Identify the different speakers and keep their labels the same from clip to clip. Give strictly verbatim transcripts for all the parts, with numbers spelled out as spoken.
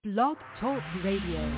Speaker 1: Blog Talk Radio.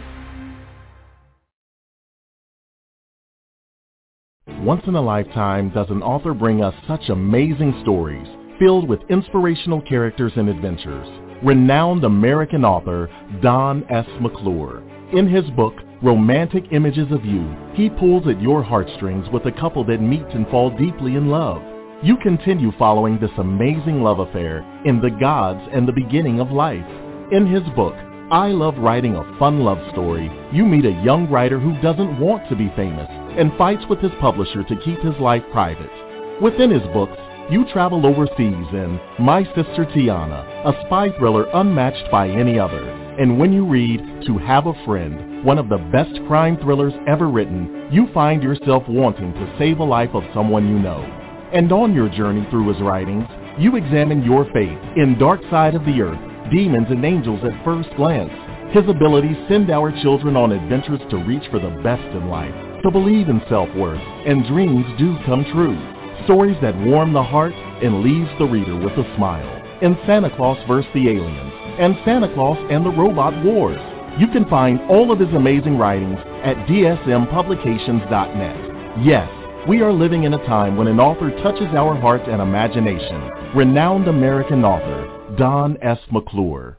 Speaker 2: Once in a lifetime does an author bring us such amazing stories filled with inspirational characters and adventures. Renowned American author Don S. McClure. In his book, Romantic Images of You, he pulls at your heartstrings with a couple that meet and fall deeply in love. You continue following this amazing love affair in The Gods and the Beginning of Life. In his book, I Love Writing a Fun Love Story, you meet a young writer who doesn't want to be famous and fights with his publisher to keep his life private. Within his books, you travel overseas in My Sister Tiana, a spy thriller unmatched by any other. And when you read To Have a Friend, one of the best crime thrillers ever written, you find yourself wanting to save a life of someone you know. And on your journey through his writings, you examine your faith in Dark Side of the Earth, Demons and Angels at First Glance. His abilities send our children on adventures to reach for the best in life, to believe in self-worth, and dreams do come true. Stories that warm the heart and leaves the reader with a smile. In Santa Claus versus the Aliens and Santa Claus and the Robot Wars. You can find all of his amazing writings at D S M publications dot net. Yes, we are living in a time when an author touches our hearts and imagination. Renowned American author Don S. McClure.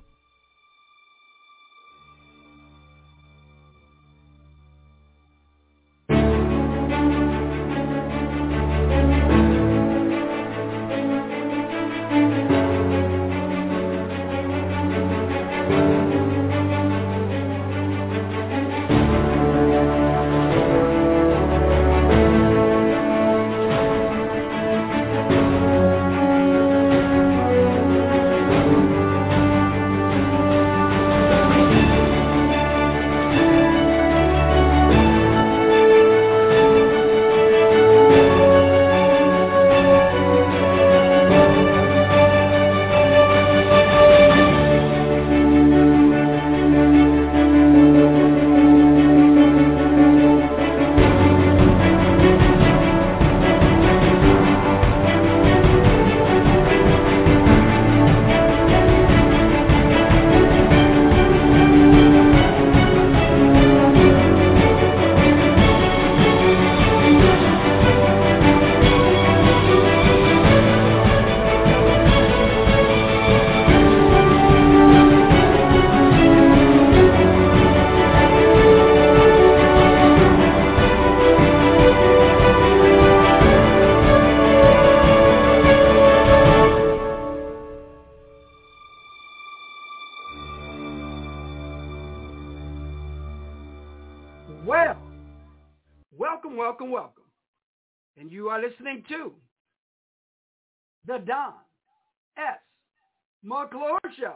Speaker 3: Listening to the Don S. McClure Show.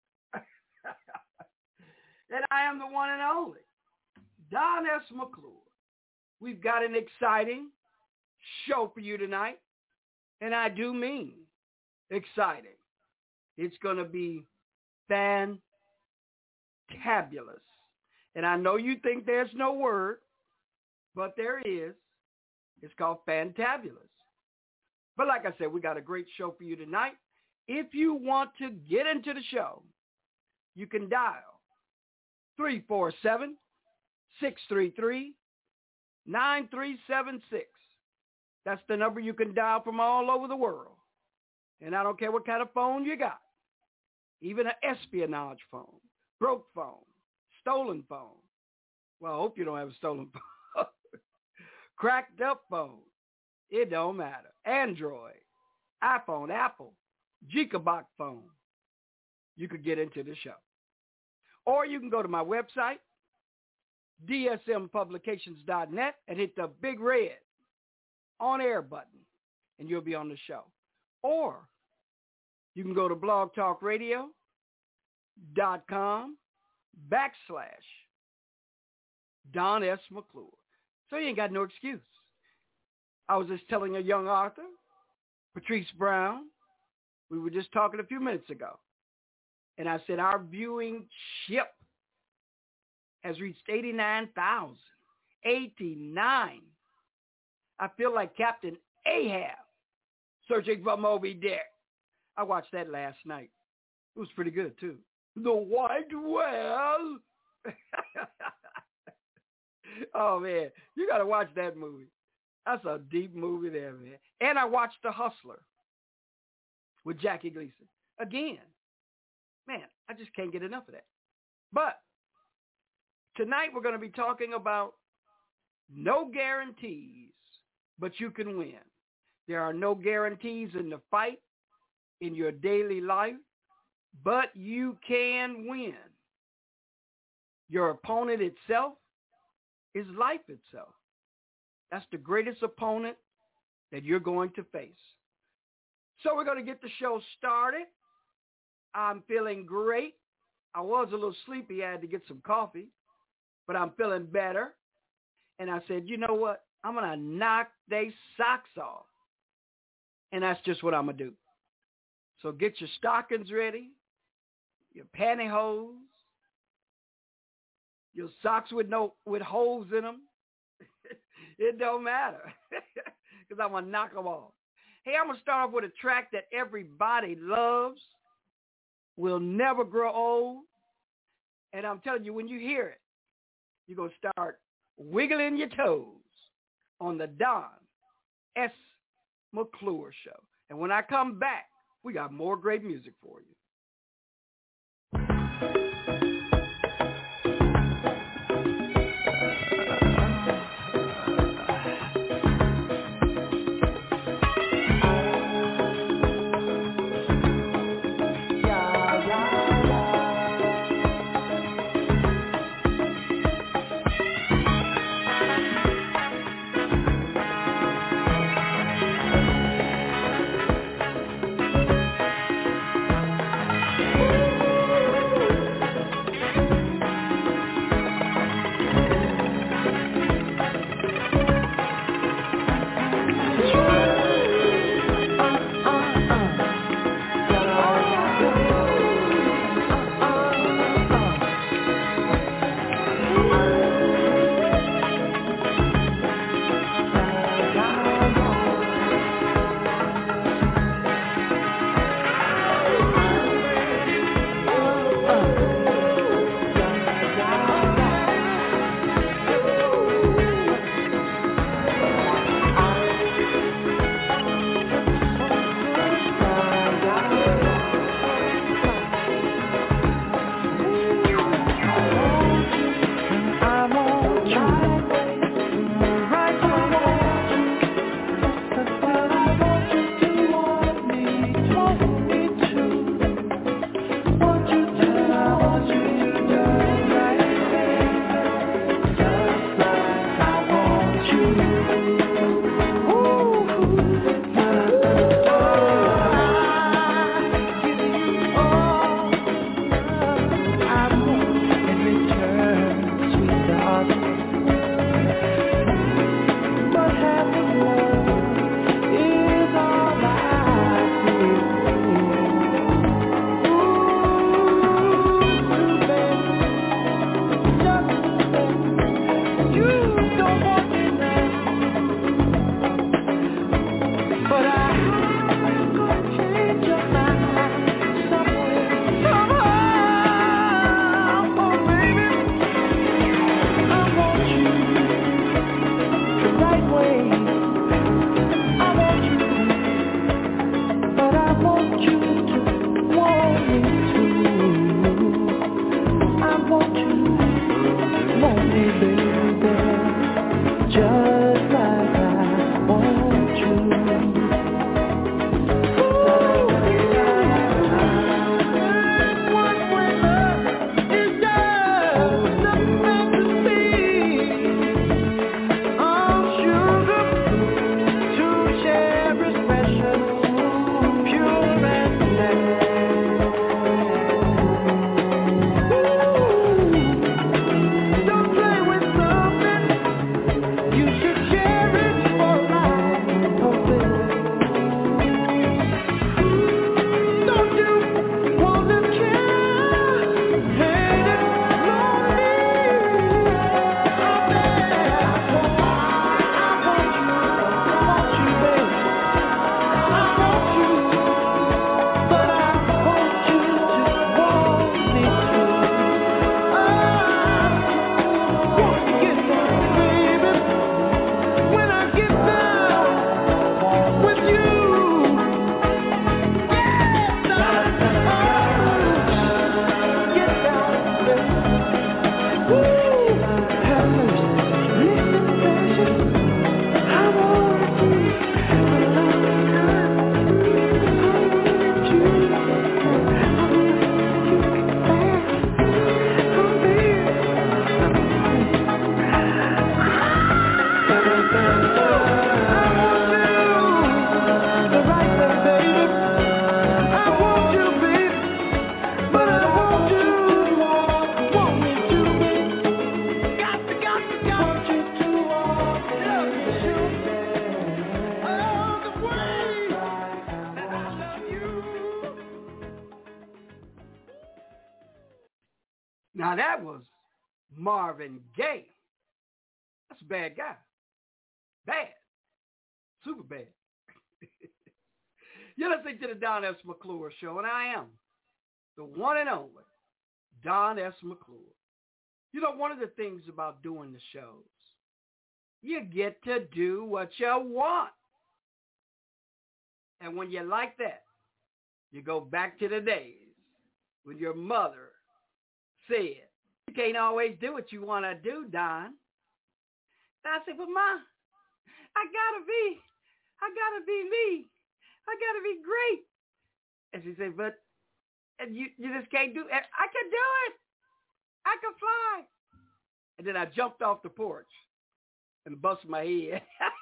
Speaker 3: And I am the one and only Don S. McClure. We've got an exciting show for you tonight, and I do mean exciting. It's going to be fantabulous. And I know you think there's no word, but there is. It's called Fantabulous. But like I said, we got a great show for you tonight. If you want to get into the show, you can dial three four seven, six three three, nine three seven six. That's the number you can dial from all over the world. And I don't care what kind of phone you got. Even an espionage phone, broke phone, stolen phone. Well, I hope you don't have a stolen phone. Cracked up phone. It don't matter. Android, iPhone, Apple, Gigabox phone. You could get into the show. Or you can go to my website, D S M publications dot net, and hit the big red on air button, and you'll be on the show. Or you can go to blogtalkradio dot com backslash Don S. McClure. So you ain't got no excuse. I was just telling a young author, Patrice Brown, we were just talking a few minutes ago, and I said our viewing ship has reached eighty-nine thousand. eighty-nine. I feel like Captain Ahab searching for Moby Dick. I watched that last night. It was pretty good, too. The White Whale Oh, man, you got to watch that movie. That's a deep movie there, man. And I watched The Hustler with Jackie Gleason. Again, man, I just can't get enough of that. But tonight we're going to be talking about no guarantees, but you can win. There are no guarantees in the fight, in your daily life, but you can win. Your opponent itself is life itself. That's the greatest opponent that you're going to face. So we're going to get the show started. I'm feeling great. I was a little sleepy. I had to get some coffee, but I'm feeling better. And I said, you know what? I'm going to knock they socks off. And that's just what I'm going to do. So get your stockings ready, your pantyhose, your socks with no with holes in them. It don't matter because I'm going to knock them off. Hey, I'm going to start off with a track that everybody loves, will never grow old. And I'm telling you, when you hear it, you're going to start wiggling your toes on the Don S. McClure Show. And when I come back, we got more great music for you. Now that was Marvin Gaye. That's a bad guy. Bad. Super bad. You're listening to the Don S. McClure Show, and I am the one and only Don S. McClure. You know, one of the things about doing the shows, you get to do what you want. And when you like that, you go back to the days when your mother said, you can't always do what you want to do, Don. I said, but Ma, I gotta be, I gotta be me. I gotta be great. And she said, but and you, you just can't do it. I can do it. I can fly. And then I jumped off the porch and busted my head.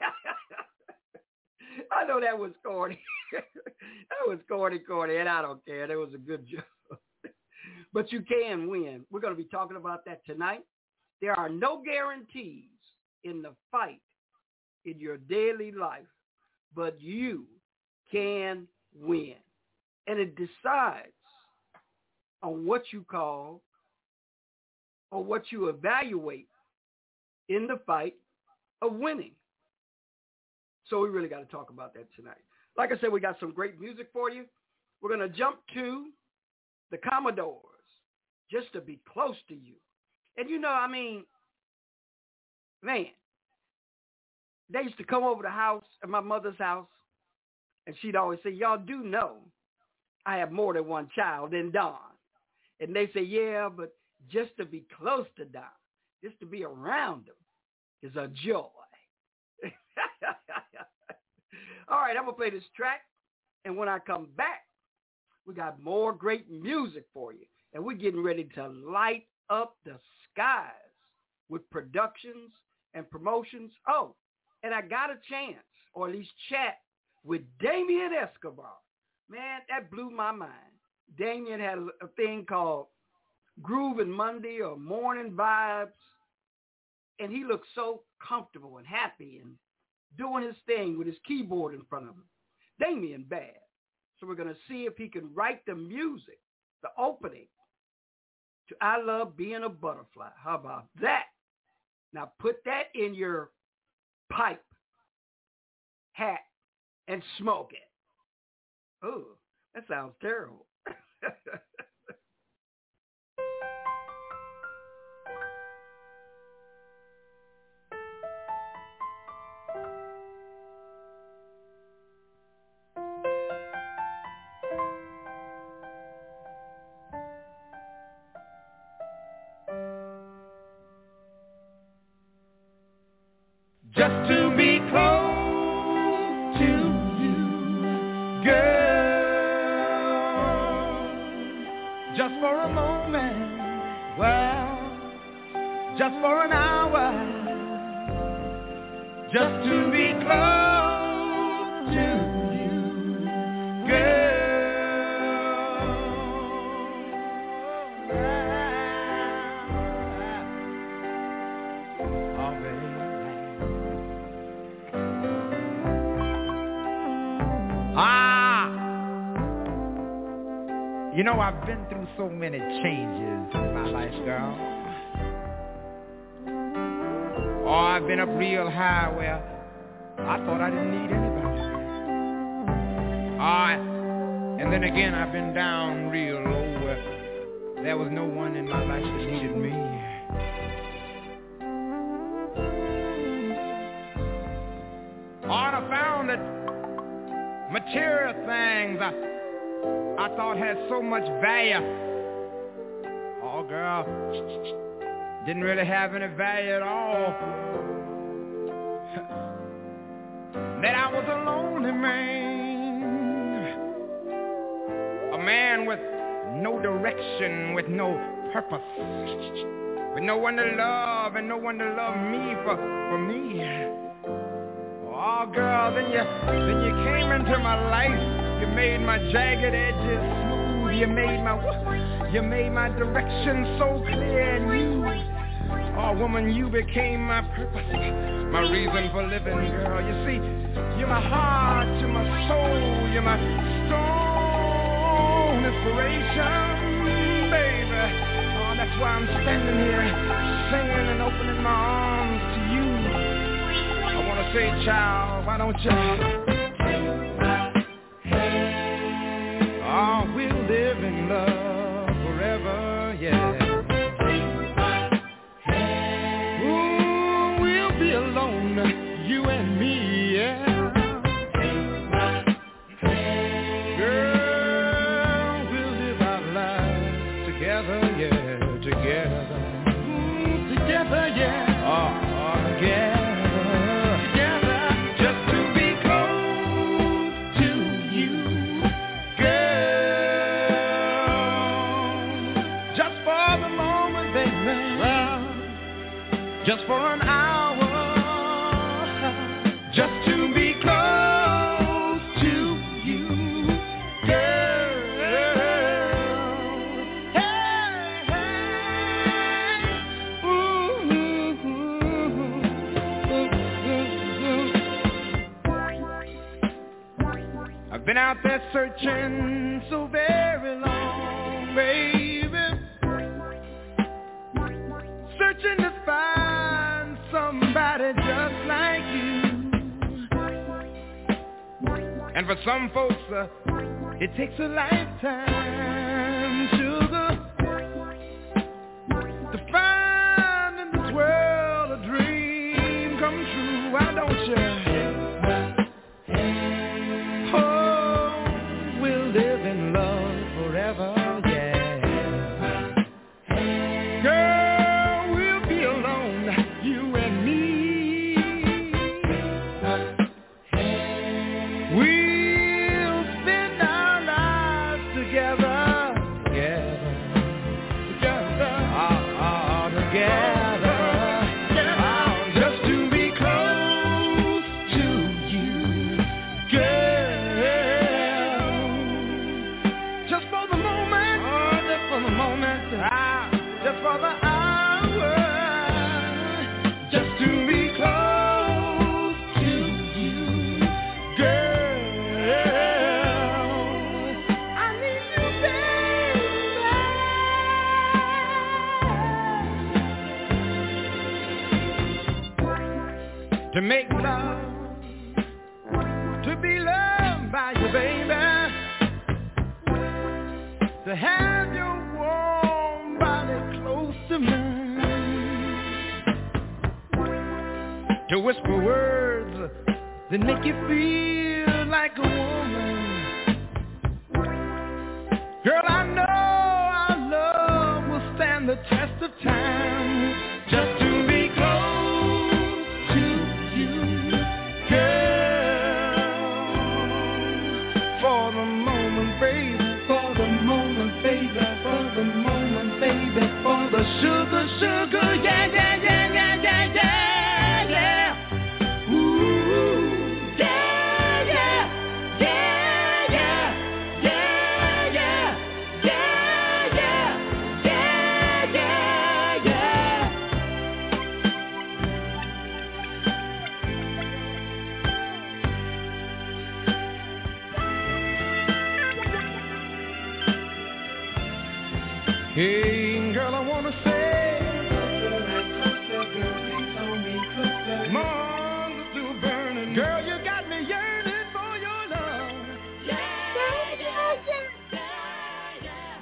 Speaker 3: I know that was corny. That was corny, corny, and I don't care. That was a good joke. But you can win. We're going to be talking about that tonight. There are no guarantees in the fight in your daily life, but you can win. And it decides on what you call or what you evaluate in the fight of winning. So we really got to talk about that tonight. Like I said, we got some great music for you. We're going to jump to the Commodores just to be close to you. And you know, I mean, man, they used to come over the house, at my mother's house, and she'd always say, y'all do know I have more than one child than Don. And they say, yeah, but just to be close to Don, just to be around him is a joy. All right, I'm going to play this track, and when I come back, we got more great music for you, and we're getting ready to light up the skies with productions and promotions. Oh, and I got a chance, or at least chat, with Damien Escobar. Man, that blew my mind. Damien had a, a thing called Groovin' Monday or Morning Vibes, and he looked so comfortable and happy and doing his thing with his keyboard in front of him. Damien bad. So we're going to see if he can write the music, the opening to I Love Being a Butterfly. How about that? Now put that in your pipe, hat, and smoke it. Oh, that sounds terrible.
Speaker 4: Just to be close to you, girl, just for a moment, well, just for an hour, just to be close to you, girl. Oh, baby. Ah, you know, I've been through so many changes in my life, girl. Oh, I've been up real high where I thought I didn't need anybody. Ah, and then again, I've been down real low where there was no one in my life that needed me. Oh, and I found that material things I, I thought had so much value. Oh, girl, didn't really have any value at all. That I was a lonely man, a man with no direction, with no purpose, with no one to love and no one to love me for, for me. Oh girl, then you, then you came into my life, you made my jagged edges smooth, you made my, you made my direction so clear and new. Oh woman, you became my purpose, my reason for living, girl. You see, you're my heart, you're my soul, you're my strong inspiration, baby. Oh, that's why I'm standing here, singing and opening my arms to you. I want to say, child, why don't you take my hand? Oh, we'll live in love forever, yeah. Alone, you and me, yeah. Girl, we'll live our lives together, yeah, together. Mm, together, yeah. Oh, oh, together, together. Just to be close to you, girl. Just for the moment, baby. Well, just for an hour. Just to be close to you, girl. Hey, hey. Ooh, ooh, ooh. I've been out there searching so very long, baby, searching to find somebody just like you. And for some folks, uh, it takes a lifetime, sugar, to find in this world a dream come true. Why don't you? Oh, we'll live in love forever, yeah. Girl, we'll be alone, you and me. We to make love, to be loved by you, baby, to have your warm body close to mine, to whisper words that make you feel like a woman. Girl, I know our love will stand the test of time, just to be close. Sugar, sugar, yeah, yeah, yeah, yeah, yeah, yeah, yeah. Ooh, yeah, yeah, yeah, yeah, yeah, yeah, yeah, yeah, yeah, yeah, yeah. Hey, girl, I wanna say. Girl, you got me yearning for your love. Yeah, yeah, yeah, yeah,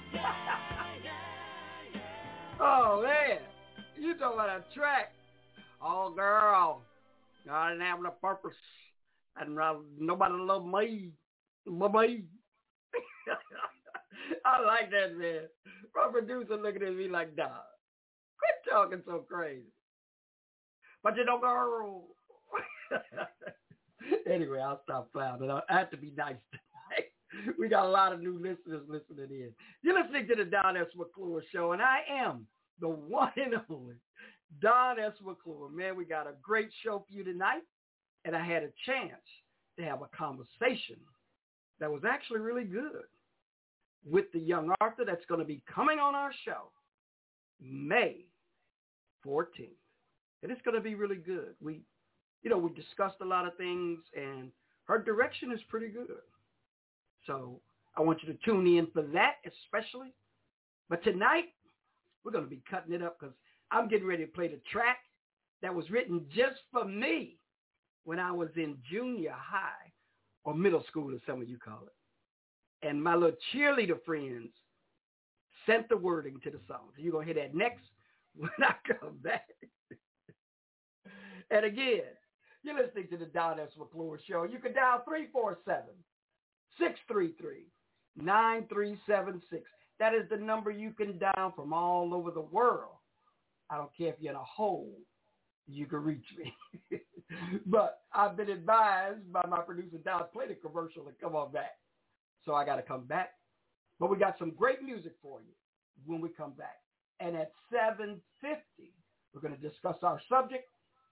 Speaker 4: yeah. Oh, man. You talking about a track. Oh, girl. I didn't have no purpose. I didn't have nobody love me. But me. I like that, man. My producer looking at me like, dog, quit
Speaker 3: talking so crazy. But you know, girl. Anyway, I'll stop clowning. I have to be nice tonight. We got a lot of new listeners listening in. You're listening to the Don S. McClure Show, and I am the one and only Don S. McClure. Man, we got a great show for you tonight, and I had a chance to have a conversation that was actually really good with the young Arthur that's going to be coming on our show May fourteenth. And it's going to be really good. We, you know, we discussed a lot of things, and her direction is pretty good. So I want you to tune in for that especially. But tonight, we're going to be cutting it up because I'm getting ready to play the track that was written just for me when I was in junior high or middle school, as some of you call it. And my little cheerleader friends sent the wording to the song. So you're going to hear that next when I come back. And again, you're listening to the Don S. McClure Show. You can dial three four seven, six three three, nine three seven six. That is the number you can dial from all over the world. I don't care if you're in a hole, you can reach me. But I've been advised by my producer, Don, play the commercial and come on back. So I got to come back. But we got some great music for you when we come back. And at seven fifty, we're going to discuss our subject,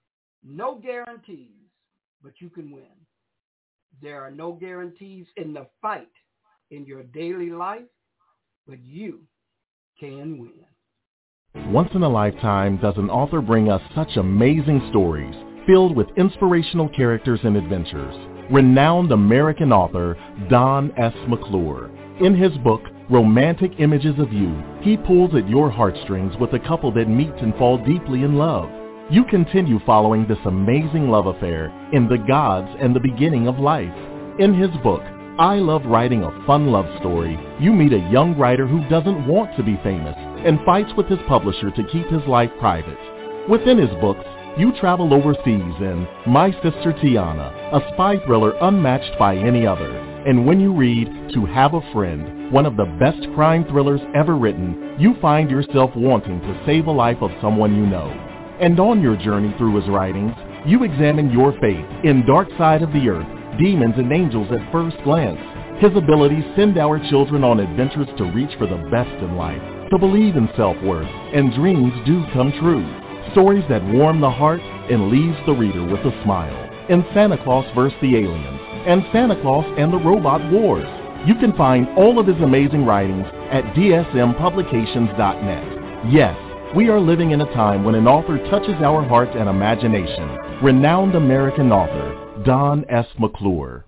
Speaker 3: no guarantees, but you can win. There are no guarantees in the fight in your daily life, but you can win.
Speaker 2: Once in a lifetime does an author bring us such amazing stories filled with inspirational characters and adventures. Renowned American author Don S. McClure. In his book, Romantic Images of You, he pulls at your heartstrings with a couple that meet and fall deeply in love. You continue following this amazing love affair in The Gods and the Beginning of Life. In his book, I Love Writing a Fun Love Story, you meet a young writer who doesn't want to be famous and fights with his publisher to keep his life private. Within his books, you travel overseas in My Sister Tiana, a spy thriller unmatched by any other. And when you read To Have a Friend, one of the best crime thrillers ever written, you find yourself wanting to save a life of someone you know. And on your journey through his writings, you examine your faith in Dark Side of the Earth, Demons and Angels at First Glance. His abilities send our children on adventures to reach for the best in life, to believe in self-worth, and dreams do come true. Stories that warm the heart and leaves the reader with a smile. In Santa Claus versus the Aliens and Santa Claus and the Robot Wars. You can find all of his amazing writings at D S M publications dot net. Yes, we are living in a time when an author touches our heart and imagination. Renowned American author, Don S. McClure.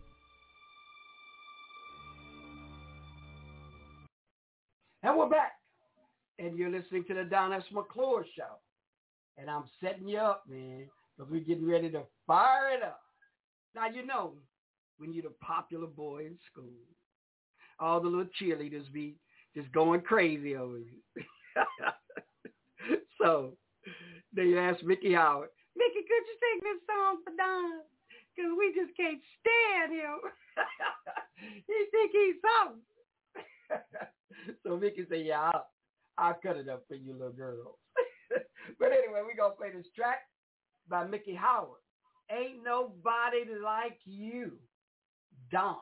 Speaker 3: And we're back. And you're listening to the Don S. McClure Show. And I'm setting you up, man, because we're getting ready to fire it up. Now, you know, when you're the popular boy in school, all the little cheerleaders be just going crazy over you. So they asked Mickey Howard, Mickey, could you sing this song for Don? Because we just can't stand him. He think he's something. So Mickey said, yeah, I'll, I'll cut it up for you little girls. But anyway, we're going to play this track by Mickey Howard. Ain't Nobody Like You, Don.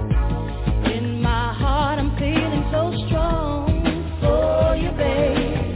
Speaker 5: In my heart I'm feeling so strong for you, babe.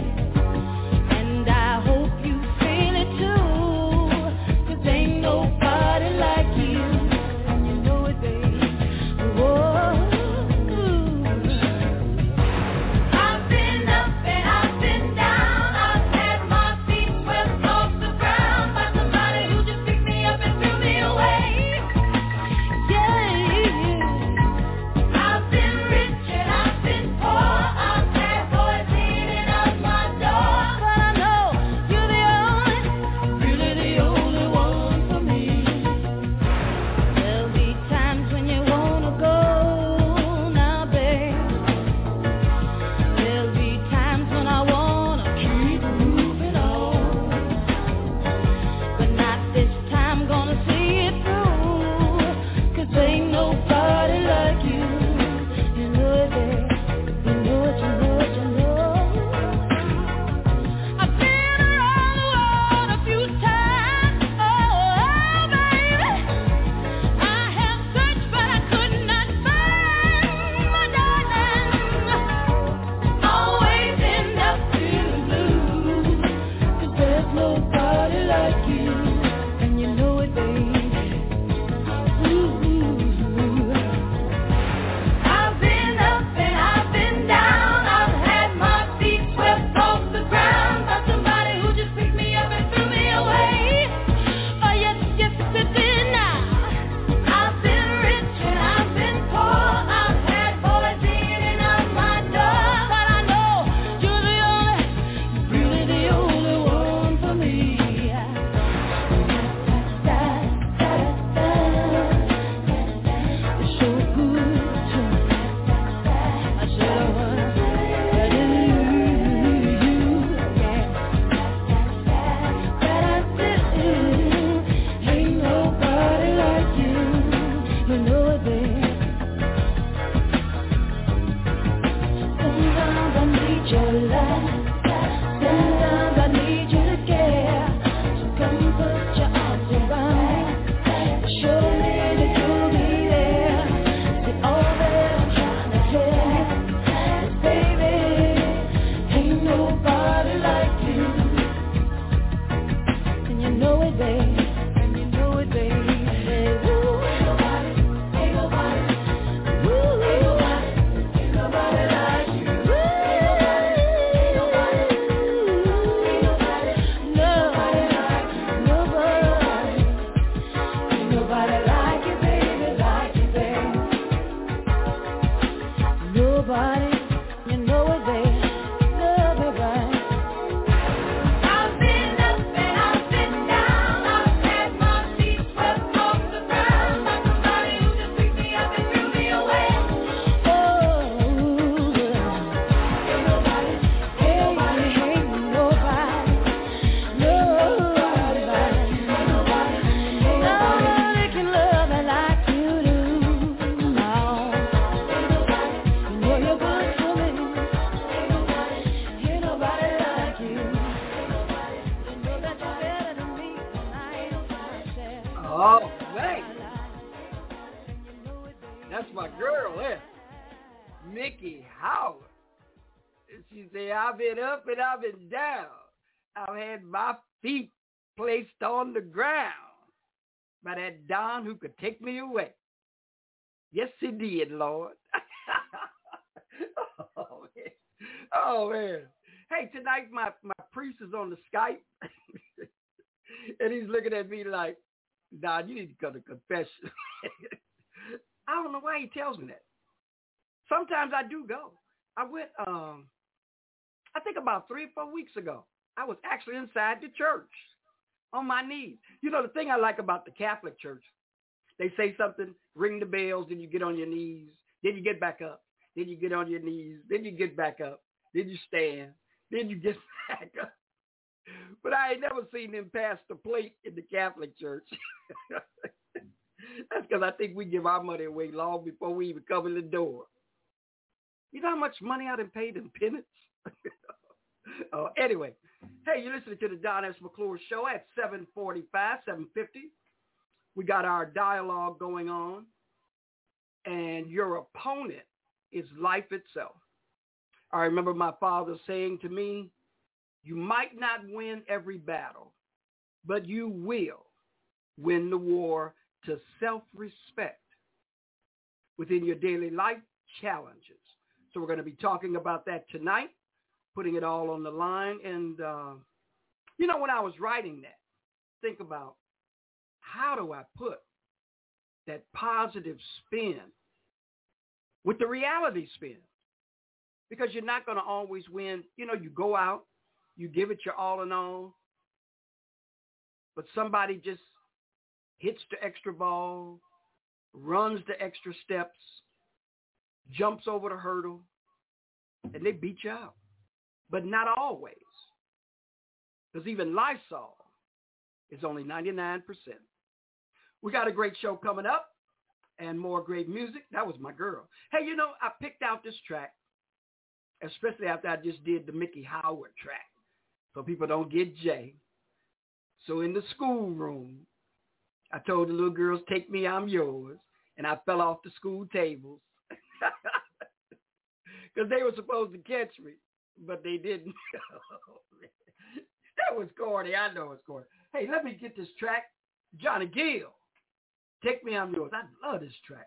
Speaker 3: She said, I've been up and I've been down. I've had my feet placed on the ground by that Don who could take me away. Yes, he did, Lord. oh, man. oh, man. Hey, tonight my, my priest is on the Skype, and he's looking at me like, Don, you need to go to confession. I don't know why he tells me that. Sometimes I do go. I went, um, I think about three or four weeks ago. I was actually inside the church on my knees. You know, the thing I like about the Catholic Church, they say something, ring the bells, then you get on your knees, then you get back up, then you get on your knees, then you get back up, then you stand, then you get back up. But I ain't never seen them pass the plate in the Catholic Church. That's because I think we give our money away long before we even come in the door. You know how much money I done paid in penance? uh, anyway, hey, you're listening to the Don S. McClure Show at seven forty-five, seven fifty. We got our dialogue going on, and your opponent is life itself. I remember my father saying to me, you might not win every battle, but you will win the war to self-respect within your daily life challenges. So we're going to be talking about that tonight, putting it all on the line. And, uh, you know, when I was writing that, think about how do I put that positive spin with the reality spin? Because you're not going to always win. You know, you go out, you give it your all in all, but somebody just hits the extra ball, runs the extra steps, jumps over the hurdle, and they beat you out. But not always. Because even Lysol is only ninety-nine percent. We got a great show coming up and more great music. That was my girl. Hey, you know, I picked out this track, especially after I just did the Mickey Howard track, so people don't get Jay. So in the schoolroom, I told the little girls, take me, I'm yours. And I fell off the school tables because they were supposed to catch me, but they didn't. That was corny. I know it's corny. Hey, let me get this track. Johnny Gill, take me, I'm yours. I love this track.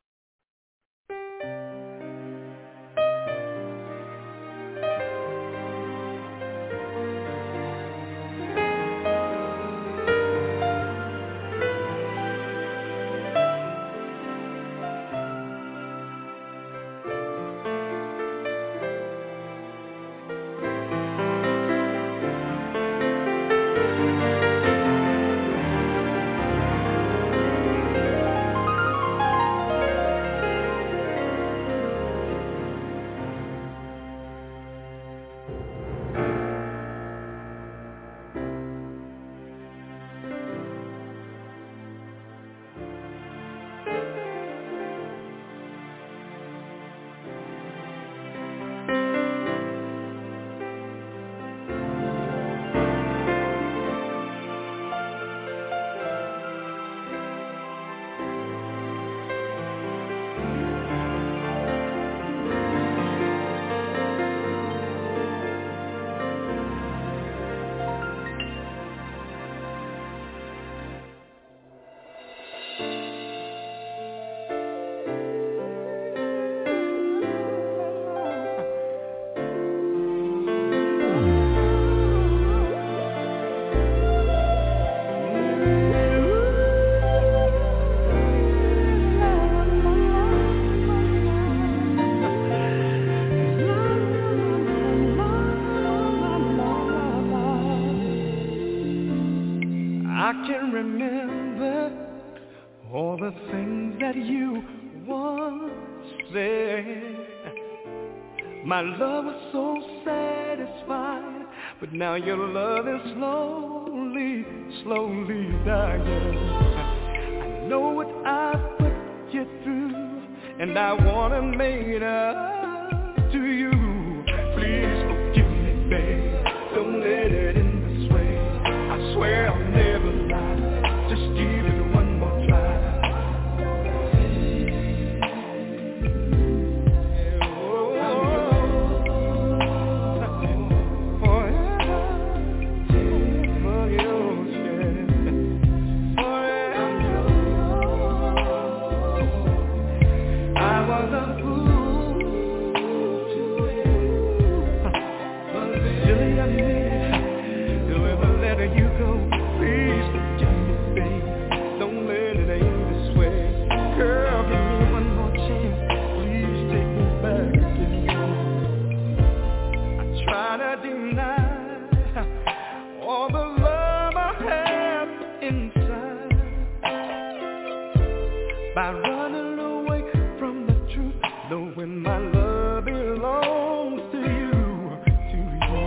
Speaker 5: I can remember all the things that you once said. My love was so satisfied, but now your love is slowly, slowly dying. I know what I put you through, and I want to make it up to you. Please forgive me, babe. Don't let it end this way. I swear I'll never lie. Just give it one more try. Oh, try to deny all the love I have inside by running away from the truth, knowing my love belongs to you, to you.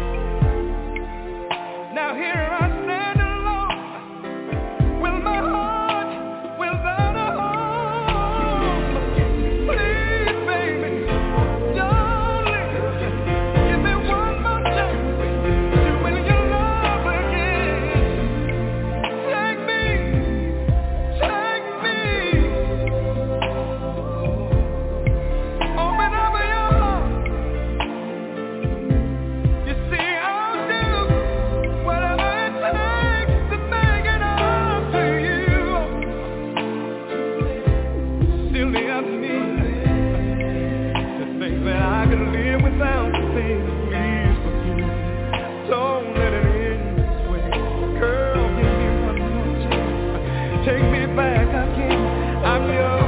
Speaker 5: Now here I stand alone with my heart without a home. Please, baby, darling, give me one more chance to win your love again. Take me, take me. Open up your heart. You see, I'll do whatever it takes to make it up to you. Still leave me to think that I could live without the things please forgive. Don't let it end this way. Girl, give me one more chance. Take me back again. I'm yours.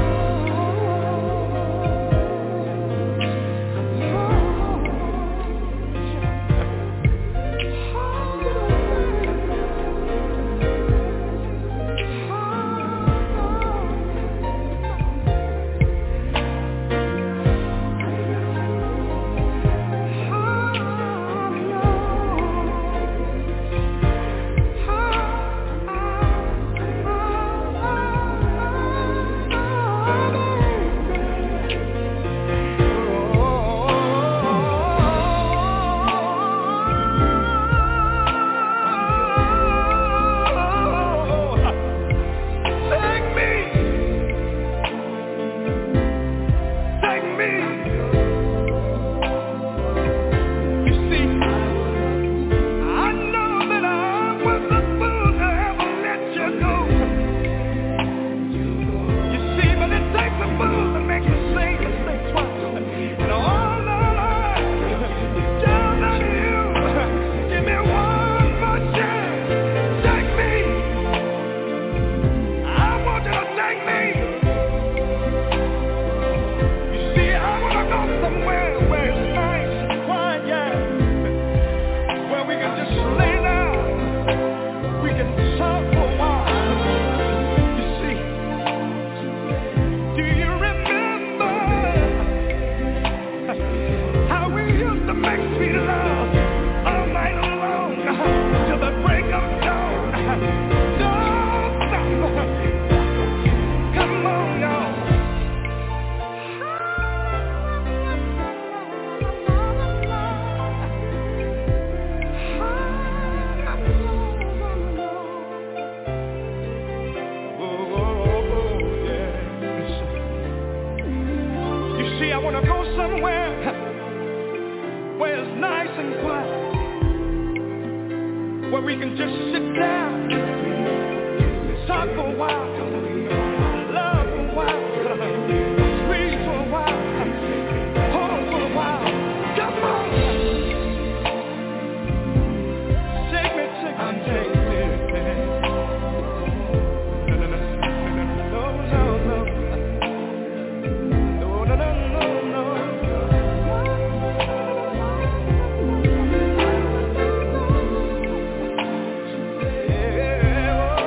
Speaker 5: Take me, take me. You see, I know that I was a fool to ever let you go. You see, but it takes a fool to make the same mistake twice. And all our lives, down on you. Give me one more chance. Take me. I want you to take me. You see, I want to go somewhere where it's nice and quiet, yeah. Where we can just lay down. We can talk for a while. You see, do you remember how we used to make sweet love all night long till the break of dawn? Don't stop. Come on, y'all. Oh, oh, oh, yes. You see, I want to go somewhere where it's nice and quiet, where we can just sit down, talk for a while, love for a while, squeeze for a while, hold for a while. Come on, take me, take me, take me. No, no, no, no, no, no, no, no, no, no. Yeah, oh,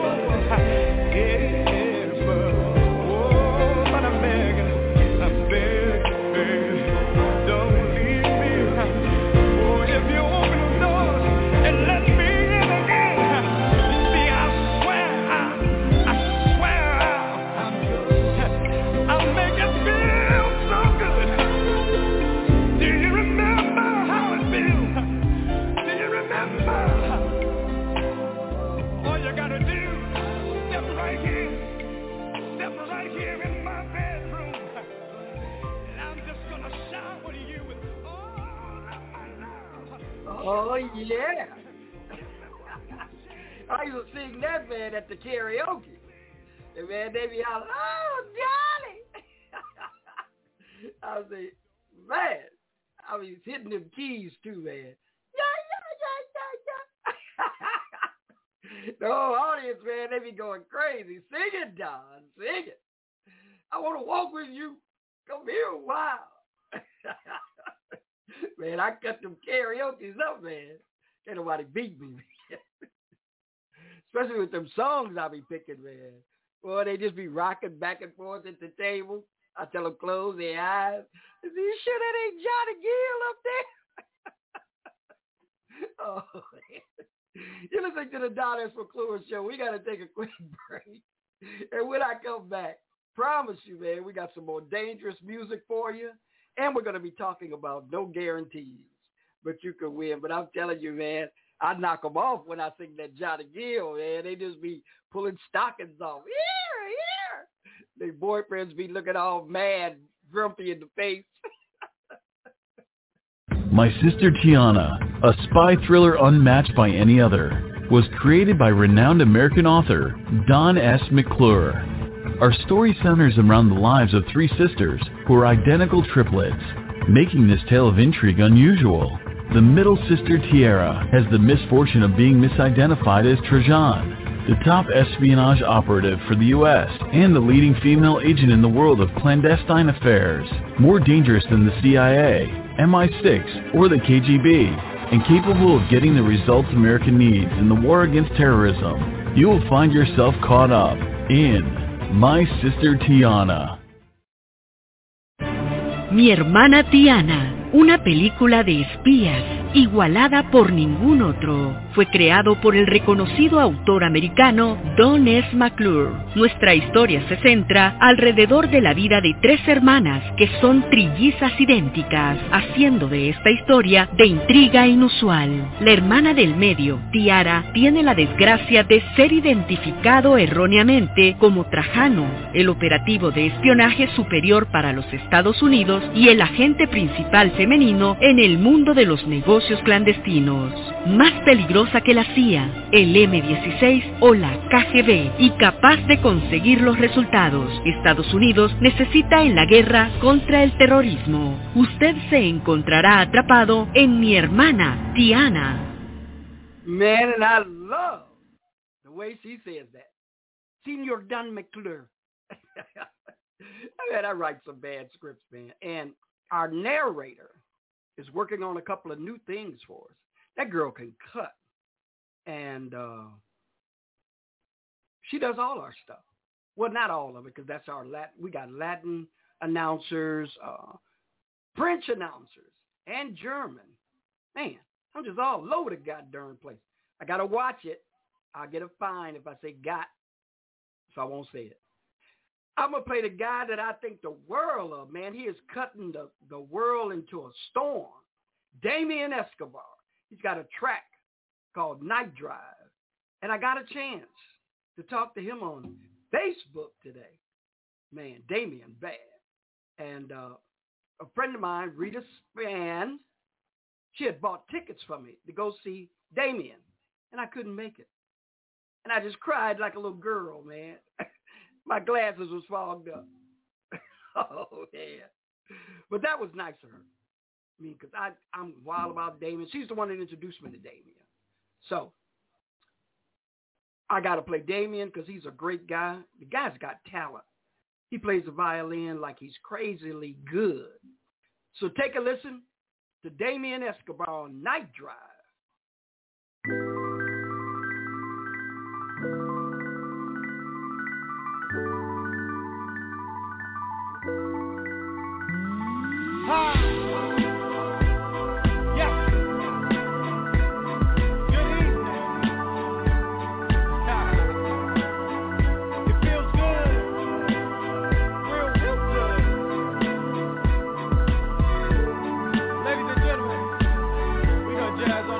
Speaker 5: yeah, but, oh, but I'm begging, I'm begging, begging, don't leave me. Oh, if you open the doors and let me in again, see, I swear, I, I swear, I'll, I'll make it feel so good. Do you remember how it feels? Do you remember? All you gotta do, step right here, step right here in my bedroom, and I'm just gonna shower you with all of my love.
Speaker 3: Oh, yeah. I used to sing that, man, at the karaoke. And, man, they be out, oh, Johnny. I was like, man, I was hitting them keys, too, man. Yeah, yeah, yeah, yeah, yeah. The whole audience, man, they be going crazy. Sing it, Don, sing it. I want to walk with you. Come here a while. Man, I cut them karaoke's up, man. Can't nobody beat me, man. Especially with them songs I be picking, man. Boy, they just be rocking back and forth at the table. I tell them close their eyes. I say, you sure that ain't Johnny Gill up there? Oh, man. You're listening to the Don S. McClure Show. We got to take a quick break. And when I come back, promise you, man, we got some more dangerous music for you. And we're going to be talking about no guarantees, but you can win. But I'm telling you, man, I knock them off when I sing that Johnny Gill, man. They just be pulling stockings off. Here, here. Their boyfriends be looking all mad, grumpy in the face.
Speaker 6: My Sister Tiana, a spy thriller unmatched by any other, was created by renowned American author Don S. McClure. Our story centers around the lives of three sisters who are identical triplets, making this tale of intrigue unusual. The middle sister, Tiara, has the misfortune of being misidentified as Trajan, the top espionage operative for the U S and the leading female agent in the world of clandestine affairs, more dangerous than the C I A, M I six, or the K G B, and capable of getting the results America needs in the war against terrorism. You will find yourself caught up in My Sister Tiana.
Speaker 1: Mi hermana Tiana, una película de espías igualada por ningún otro, fue creado por el reconocido autor americano Don S. McClure. Nuestra historia se centra alrededor de la vida de tres hermanas que son trillizas idénticas, haciendo de esta historia de intriga inusual. La hermana del medio, Tiara, tiene la desgracia de ser identificado erróneamente como Trajano, el operativo de espionaje superior para los Estados Unidos y el agente principal femenino en el mundo de los negocios clandestinos. Más peligrosa que la C I A, el eme dieciséis o la K G B, y capaz de conseguir los resultados Estados Unidos necesita en la guerra contra el terrorismo. Usted se encontrará atrapado en Mi hermana Tiana.
Speaker 3: Man, and I love the way she says that. Senior Don McClure. I mean, I write some bad scripts, man. And our narrator is working on a couple of new things for us. That girl can cut. And uh, she does all our stuff. Well, not all of it, because that's our Latin. We got Latin announcers, uh, French announcers, and German. Man, I'm just all over the goddamn place. I got to watch it. I'll get a fine if I say got, so I won't say it. I'm going to play the guy that I think the world of, man. He is cutting the, the world into a storm. Damien Escobar. He's got a track called Night Drive. And I got a chance to talk to him on Facebook today. Man, Damien, bad. And uh, a friend of mine, Rita Span, she had bought tickets for me to go see Damien. And I couldn't make it. And I just cried like a little girl, man. My glasses was fogged up. Oh, yeah. But that was nice of her. I mean, because I'm wild about Damien. She's the one that introduced me to Damien. So, I got to play Damien because he's a great guy. The guy's got talent. He plays the violin like he's crazily good. So, take a listen to Damien Escobar on Night Drive.
Speaker 4: Ha! Yeah. Good evening. Ha. It feels good. Real, real good. Ladies and gentlemen, we're gonna jazz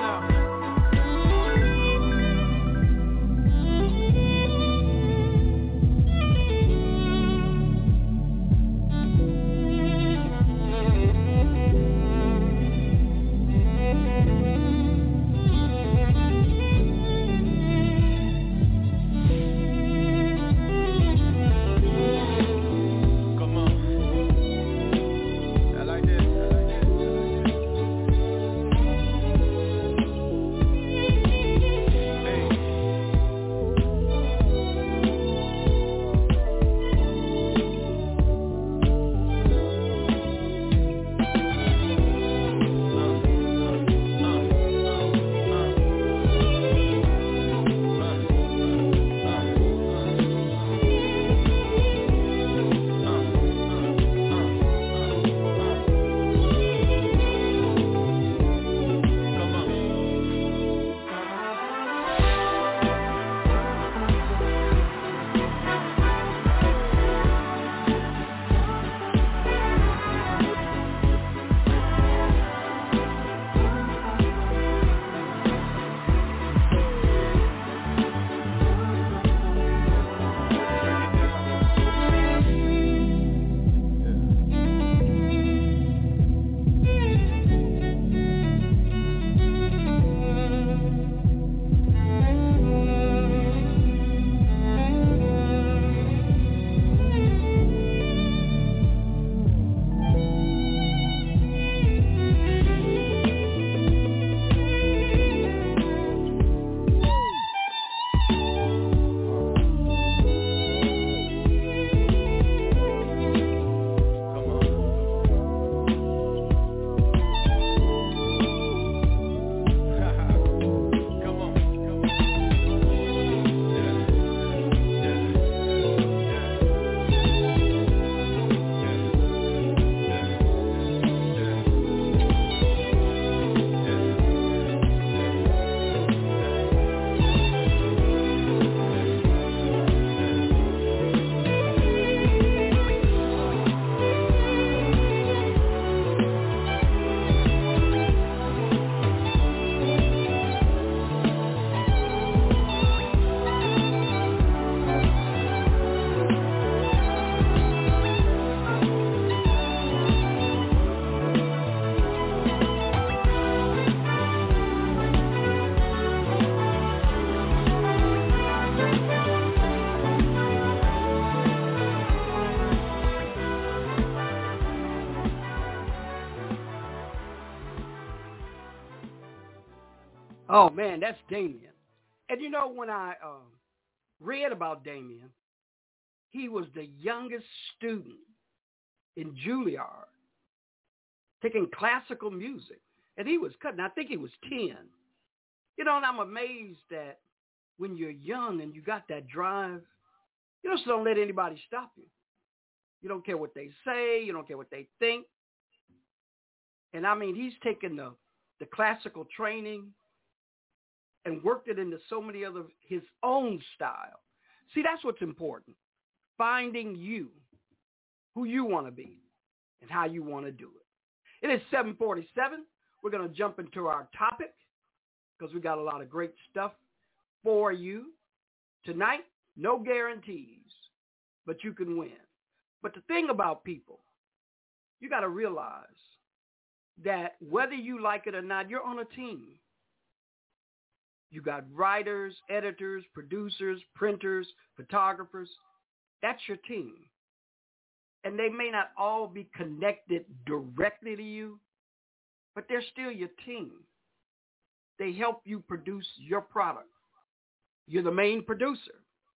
Speaker 3: Oh, man, that's Damien. And you know, when I uh, read about Damien, he was the youngest student in Juilliard taking classical music. And he was cutting, I think he was ten. You know, and I'm amazed that when you're young and you got that drive, you just don't let anybody stop you. You don't care what they say. You don't care what they think. And I mean, he's taken the, the classical training and worked it into so many other, his own style. See, that's what's important. Finding you, who you want to be, and how you want to do it. It is seven forty-seven. We're going to jump into our topic because we got a lot of great stuff for you. Tonight, no guarantees, but you can win. But the thing about people, you got to realize that whether you like it or not, you're on a team. You got writers, editors, producers, printers, photographers. That's your team. And they may not all be connected directly to you, but they're still your team. They help you produce your product. You're the main producer,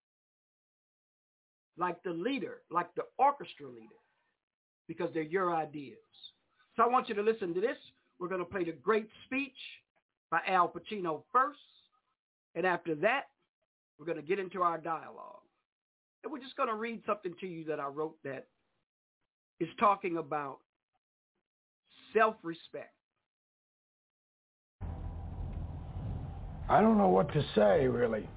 Speaker 3: like the leader, like the orchestra leader, because they're your ideas. So I want you to listen to this. We're going to play the great speech by Al Pacino first. And after that, we're going to get into our dialogue. And we're just going to read something to you that I wrote that is talking about self-respect.
Speaker 7: I don't know what to say, really.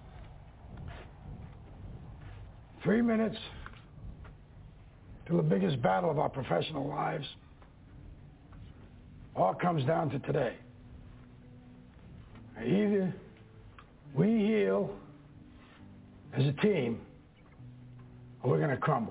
Speaker 7: Three minutes to the biggest battle of our professional lives. All comes down to today. Either we heal as a team, or we're going to crumble.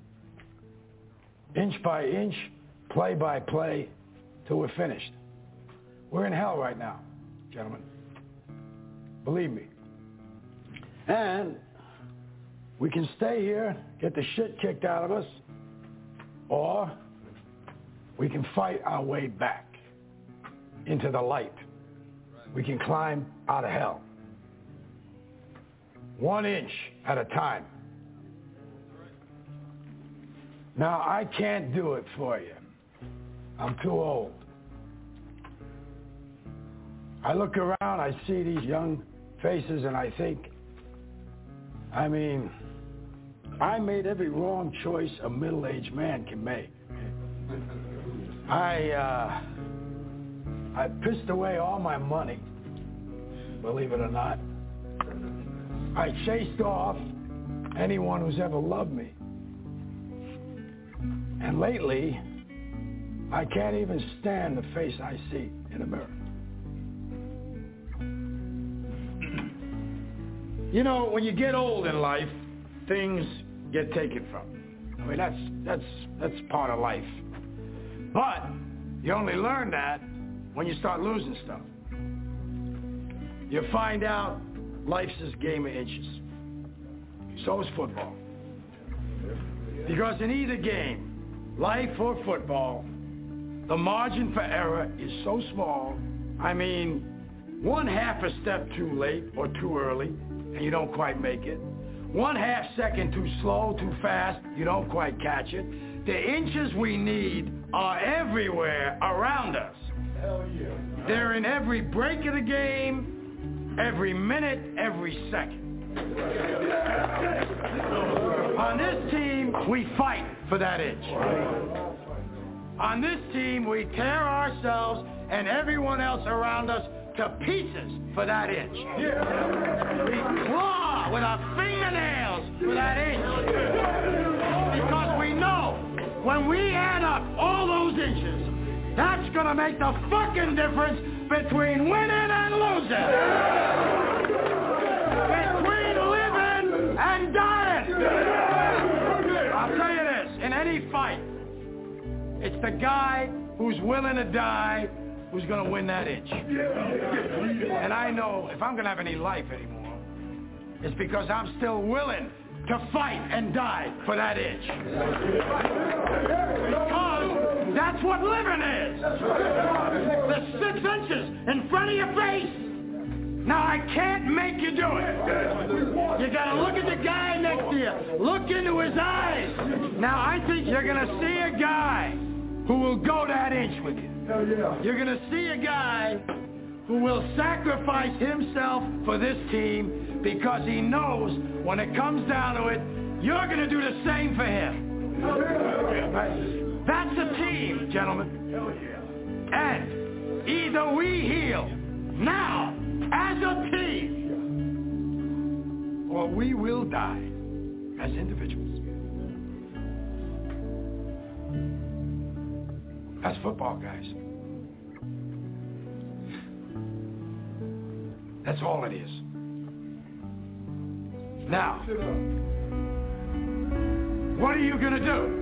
Speaker 7: Inch by inch, play by play, till we're finished. We're in hell right now, gentlemen. Believe me. And we can stay here, get the shit kicked out of us, or we can fight our way back into the light. We can climb out of hell. One inch at a time. Now, I can't do it for you. I'm too old. I look around, I see these young faces, and I think, I mean, I made every wrong choice a middle-aged man can make. I, uh, I pissed away all my money, believe it or not. I chased off anyone who's ever loved me. And lately, I can't even stand the face I see in the mirror. You know, when you get old in life, things get taken from you. I mean, that's, that's, that's part of life. But you only learn that when you start losing stuff. You find out life's this game of inches. So is football. Because in either game, life or football, the margin for error is so small. I mean, one half a step too late or too early, and you don't quite make it. One half second too slow, too fast, you don't quite catch it. The inches we need are everywhere around us. Hell yeah. They're in every break of the game, every minute, every second. On this team, we fight for that inch. On this team, we tear ourselves and everyone else around us to pieces for that inch. Yeah. We claw with our fingernails for that inch. Because we know when we add up all those inches, that's going to make the fucking difference between winning and losing. Between living and dying. I'll tell you this, in any fight, it's the guy who's willing to die who's going to win that inch. And I know if I'm going to have any life anymore, it's because I'm still willing to fight and die for that inch. Because that's what living is. The six inches in front of your face Now, I can't make you do it. You got to look at the guy next to you. Look into his eyes. Now, I think you're going to see a guy who will go that inch with you. You're going to see a guy who will sacrifice himself for this team because he knows when it comes down to it, you're going to do the same for him. That's a team, gentlemen. And either we heal now as a team, or we will die as individuals. That's football, guys. That's all it is. Now, what are you going to do?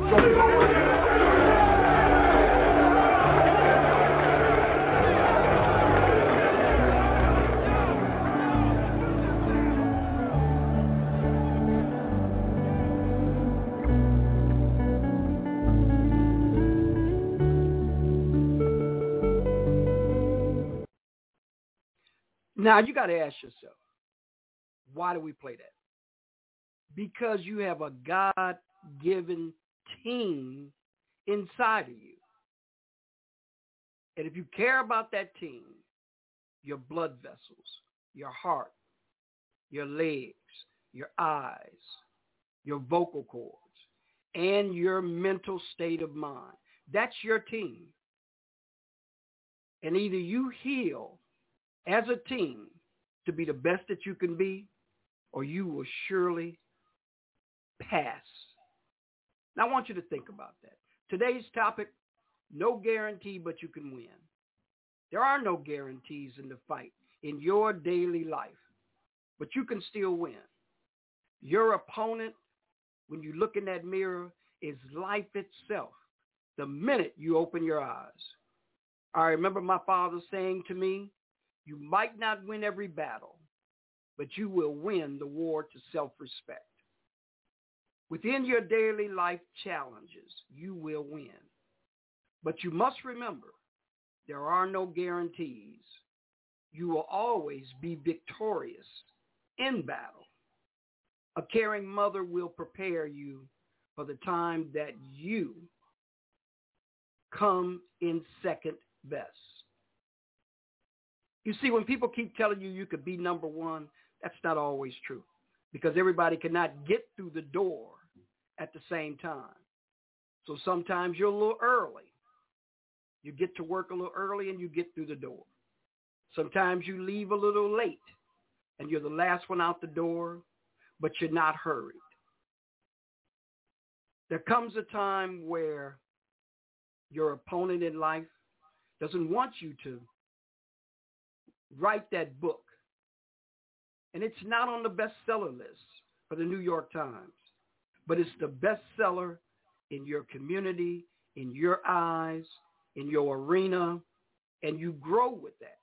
Speaker 3: Now, you got to ask yourself, why do we play that? Because you have a God-given team inside of you. And if you care about that team, your blood vessels, your heart, your legs, your eyes, your vocal cords, and your mental state of mind, that's your team. And either you heal as a team to be the best that you can be, or you will surely pass. Now, I want you to think about that. Today's topic, no guarantee, but you can win. There are no guarantees in the fight in your daily life, but you can still win. Your opponent, when you look in that mirror, is life itself the minute you open your eyes. I remember my father saying to me, you might not win every battle, but you will win the war to self-respect. Within your daily life challenges, you will win. But you must remember, there are no guarantees. You will always be victorious in battle. A caring mother will prepare you for the time that you come in second best. You see, when people keep telling you you could be number one, that's not always true because everybody cannot get through the door at the same time. So sometimes you're a little early. You get to work a little early and you get through the door. Sometimes you leave a little late and you're the last one out the door, but you're not hurried. There comes a time where your opponent in life doesn't want you to write that book. And it's not on the bestseller list for the New York Times, but it's the bestseller in your community, in your eyes, in your arena, and you grow with that.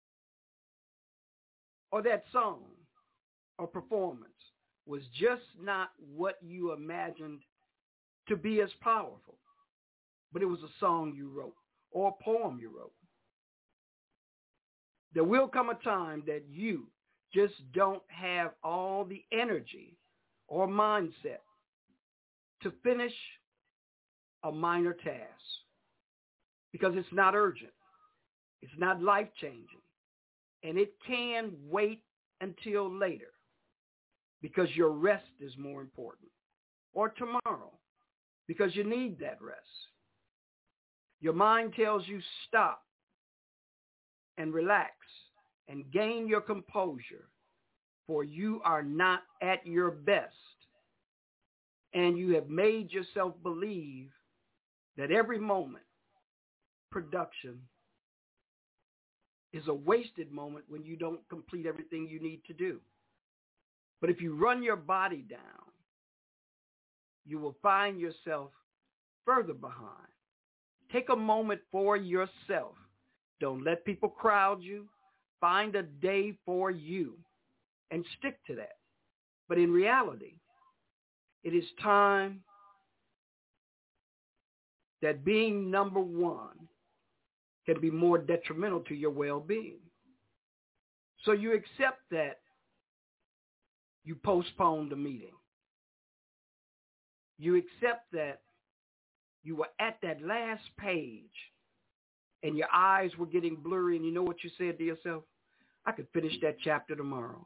Speaker 3: Or that song or performance was just not what you imagined to be as powerful, but it was a song you wrote or a poem you wrote. There will come a time that you just don't have all the energy or mindset to finish a minor task because it's not urgent. It's not life-changing. And it can wait until later because your rest is more important. Or tomorrow because you need that rest. Your mind tells you stop and relax and gain your composure, for you are not at your best. And you have made yourself believe that every moment production is a wasted moment when you don't complete everything you need to do. But if you run your body down, you will find yourself further behind. Take a moment for yourself. Don't let people crowd you. Find a day for you and stick to that. But in reality, it is time that being number one can be more detrimental to your well-being. So you accept that you postponed the meeting. You accept that you were at that last page and your eyes were getting blurry, and you know what you said to yourself? I could finish that chapter tomorrow.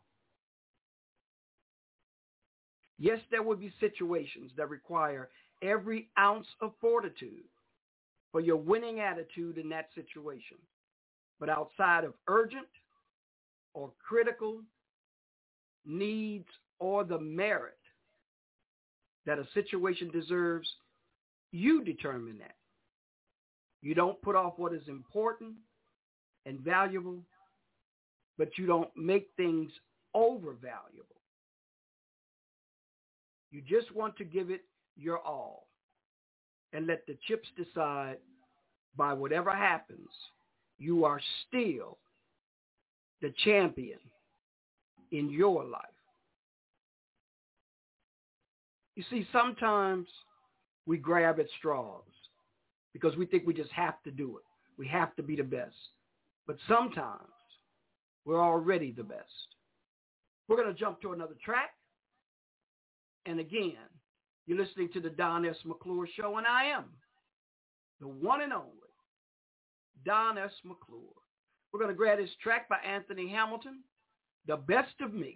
Speaker 3: Yes, there will be situations that require every ounce of fortitude for your winning attitude in that situation. But outside of urgent or critical needs or the merit that a situation deserves, you determine that. You don't put off what is important and valuable, but you don't make things overvaluable. You just want to give it your all and let the chips decide. By whatever happens, you are still the champion in your life. You see, sometimes we grab at straws because we think we just have to do it. We have to be the best. But sometimes we're already the best. We're going to jump to another track. And again, you're listening to the Don S. McClure Show, and I am the one and only Don S. McClure. We're going to grab this track by Anthony Hamilton, The Best of Me.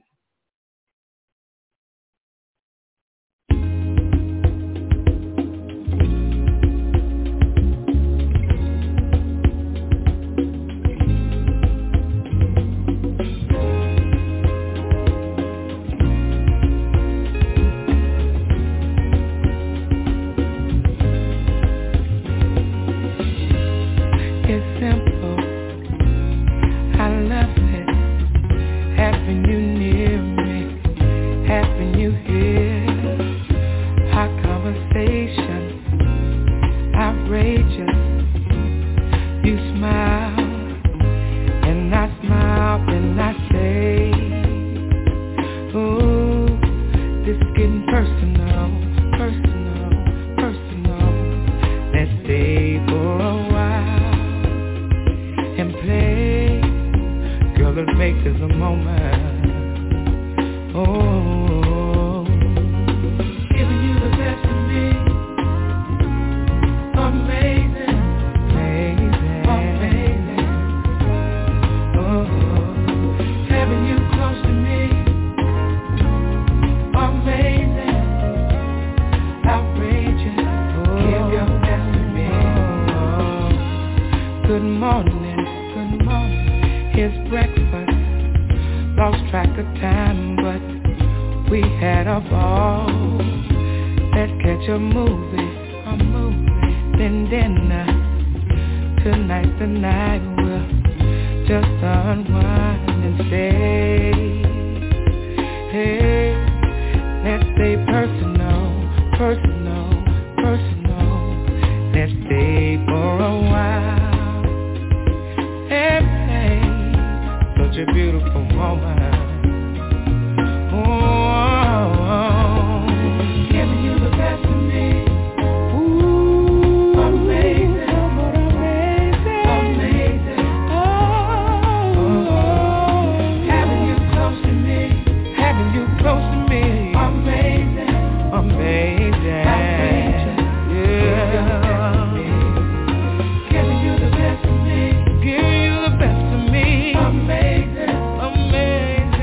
Speaker 8: Amazing, amazing.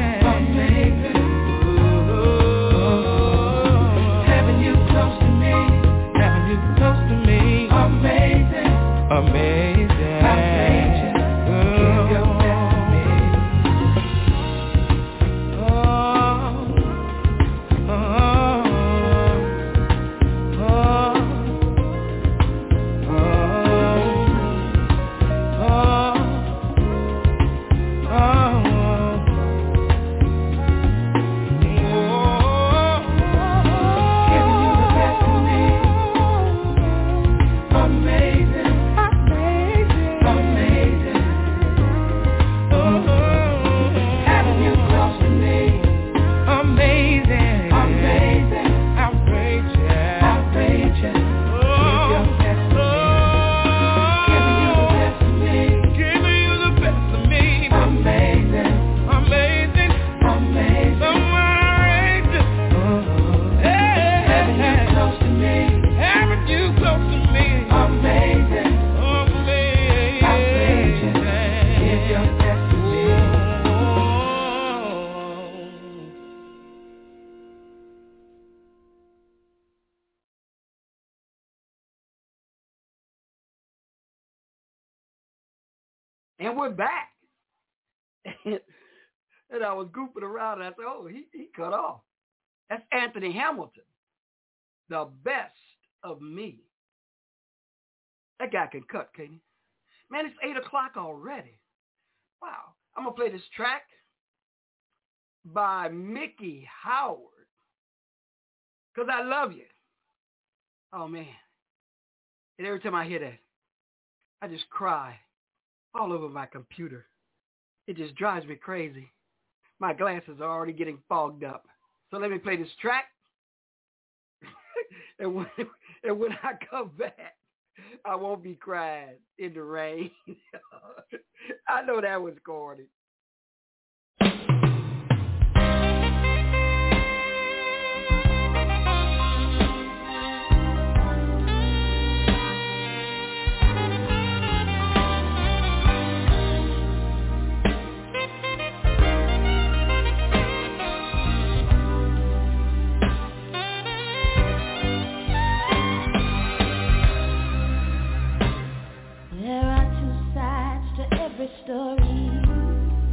Speaker 3: And we're back. And, and I was goofing around and I said, oh, he, he cut off. That's Anthony Hamilton, the best of me. That guy can cut, can't he? Man, it's eight o'clock already. Wow. I'm going to play this track by Mickey Howard. Because I love you. Oh, man. And every time I hear that, I just cry all over my computer. It just drives me crazy. My glasses are already getting fogged up. So let me play this track. and, when, and when I come back, I won't be crying in the rain. I know that was corny.
Speaker 8: There are two sides to every story.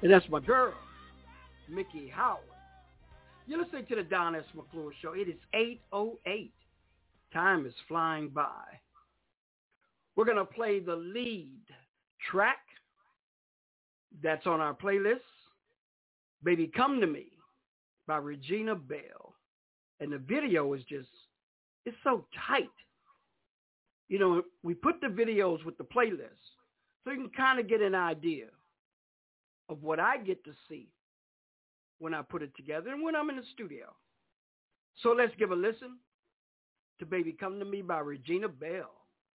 Speaker 3: And that's my girl, Mickey Howard. You're listening to the Don S. McClure Show. It is eight oh eight. Time is flying by. We're going to play the lead track that's on our playlist, Baby Come to Me by Regina Belle. And the video is just, it's so tight. You know, we put the videos with the playlist so you can kind of get an idea of what I get to see when I put it together and when I'm in the studio. So let's give a listen to Baby Come to Me by Regina Belle.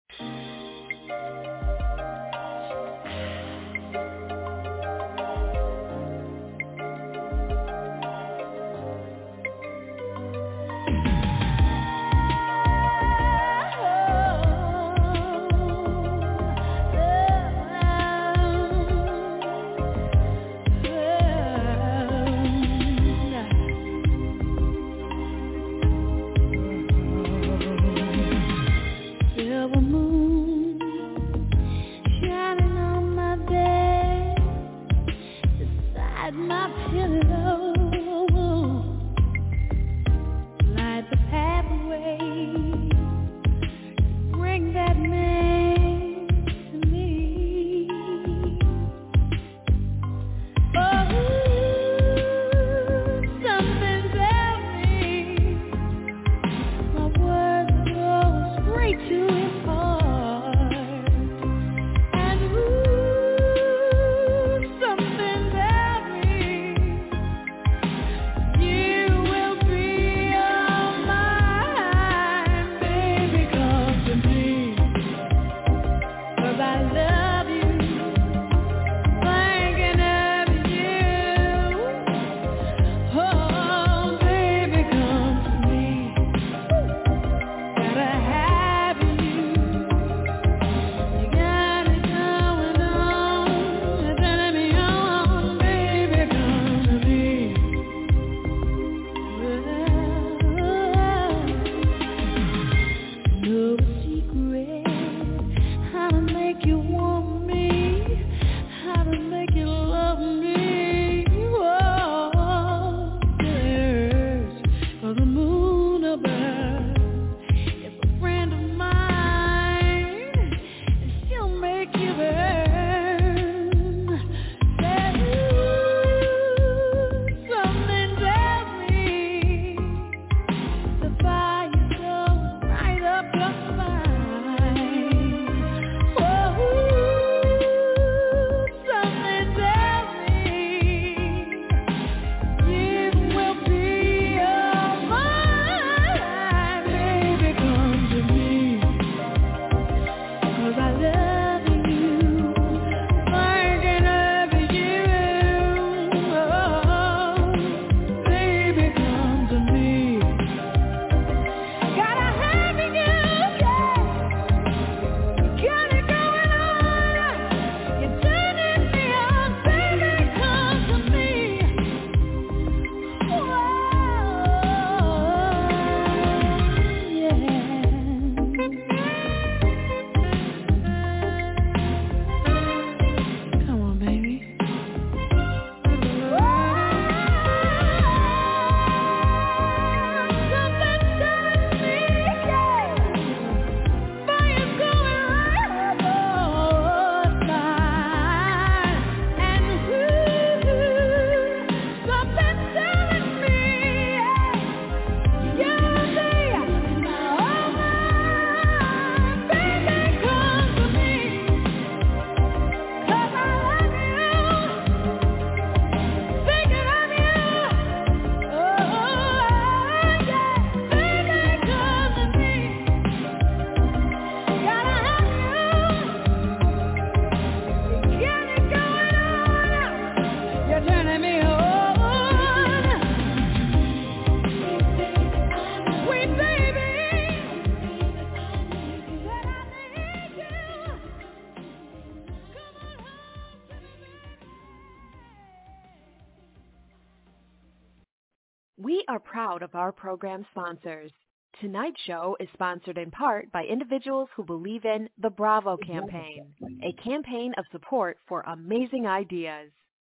Speaker 8: We are proud of our program sponsors. Tonight's show is sponsored in part by individuals who believe in the Bravo campaign, a campaign of support for amazing ideas.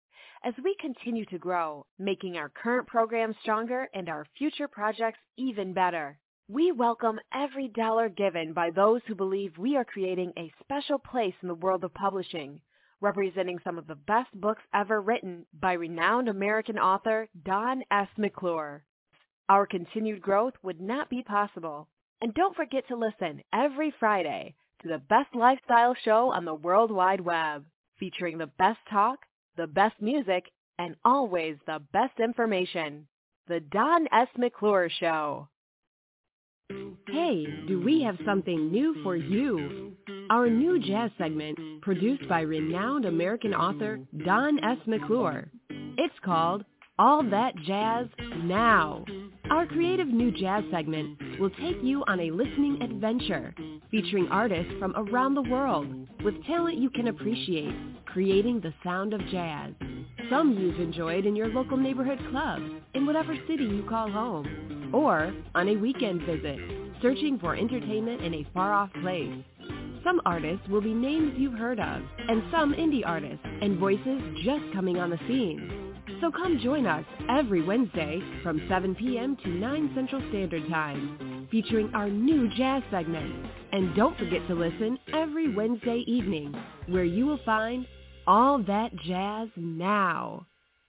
Speaker 8: as we continue to grow, making our current programs stronger and our future projects even better. We welcome every dollar given by those who believe we are creating a special place in the world of publishing, representing some of the best books ever written by renowned American author Don S. McClure. Our continued growth would not be possible. And don't forget to listen every Friday to the best lifestyle show on the World Wide Web, featuring the best talk, the best music, and always the best information. The Don S. McClure Show.
Speaker 9: Hey, do we have something new for you? Our new jazz segment, produced by renowned American author Don S. McClure. It's called All That Jazz Now. Our creative new jazz segment will take you on a listening adventure, featuring artists from around the world with talent you can appreciate, creating the sound of jazz. Some you've enjoyed in your local neighborhood club, in whatever city you call home, or on a weekend visit, searching for entertainment in a far-off place. Some artists will be names you've heard of, and some indie artists and voices just coming on the scene. So come join us every Wednesday from seven p.m. to nine Central Standard Time, featuring our new jazz segment. And don't forget to listen every Wednesday evening, where you will find All That Jazz Now.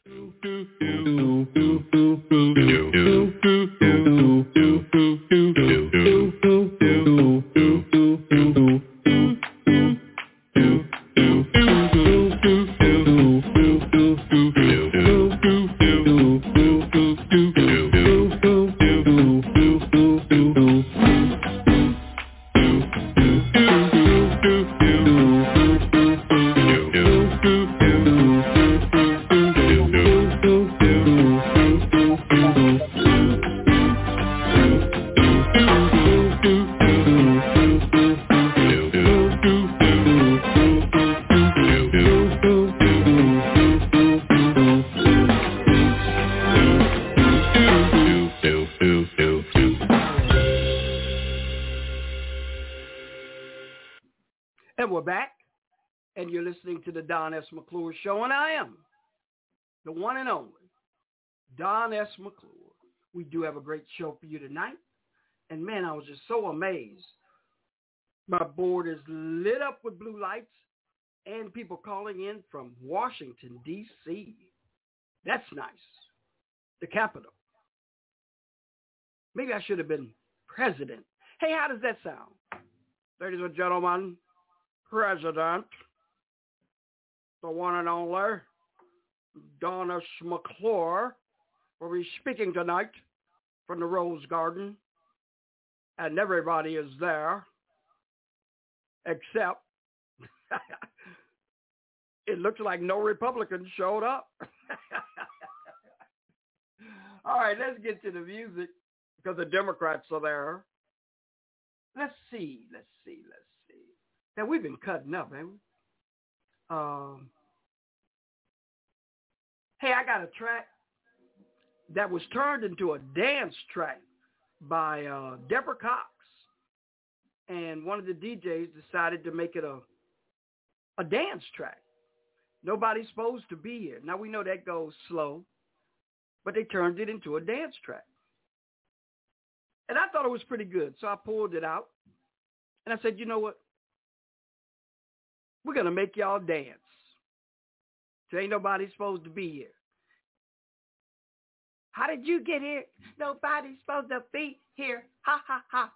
Speaker 3: To the Don S. McClure Show, and I am the one and only Don S. McClure. We do have a great show for you tonight, and man, I was just so amazed. My board is lit up with blue lights and people calling in from Washington, D C That's nice. The capital. Maybe I should have been president. Hey, how does that sound? Ladies and gentlemen, President, the one and only Don S. McClure will be speaking tonight from the Rose Garden, and everybody is there except it looks like no Republicans showed up. All right, let's get to the music because the Democrats are there. Let's see, let's see, let's see. Now, we've been cutting up, haven't we? Um, hey, I got a track that was turned into a dance track by uh, Deborah Cox. And one of the D Js decided to make it a a dance track. Nobody's supposed to be here. Now, we know that goes slow, but they turned it into a dance track. And I thought it was pretty good, so I pulled it out. And I said, you know what? We're going to make y'all dance. So ain't nobody supposed to be here. How did you get here? Nobody's supposed to be here. Ha, ha, ha.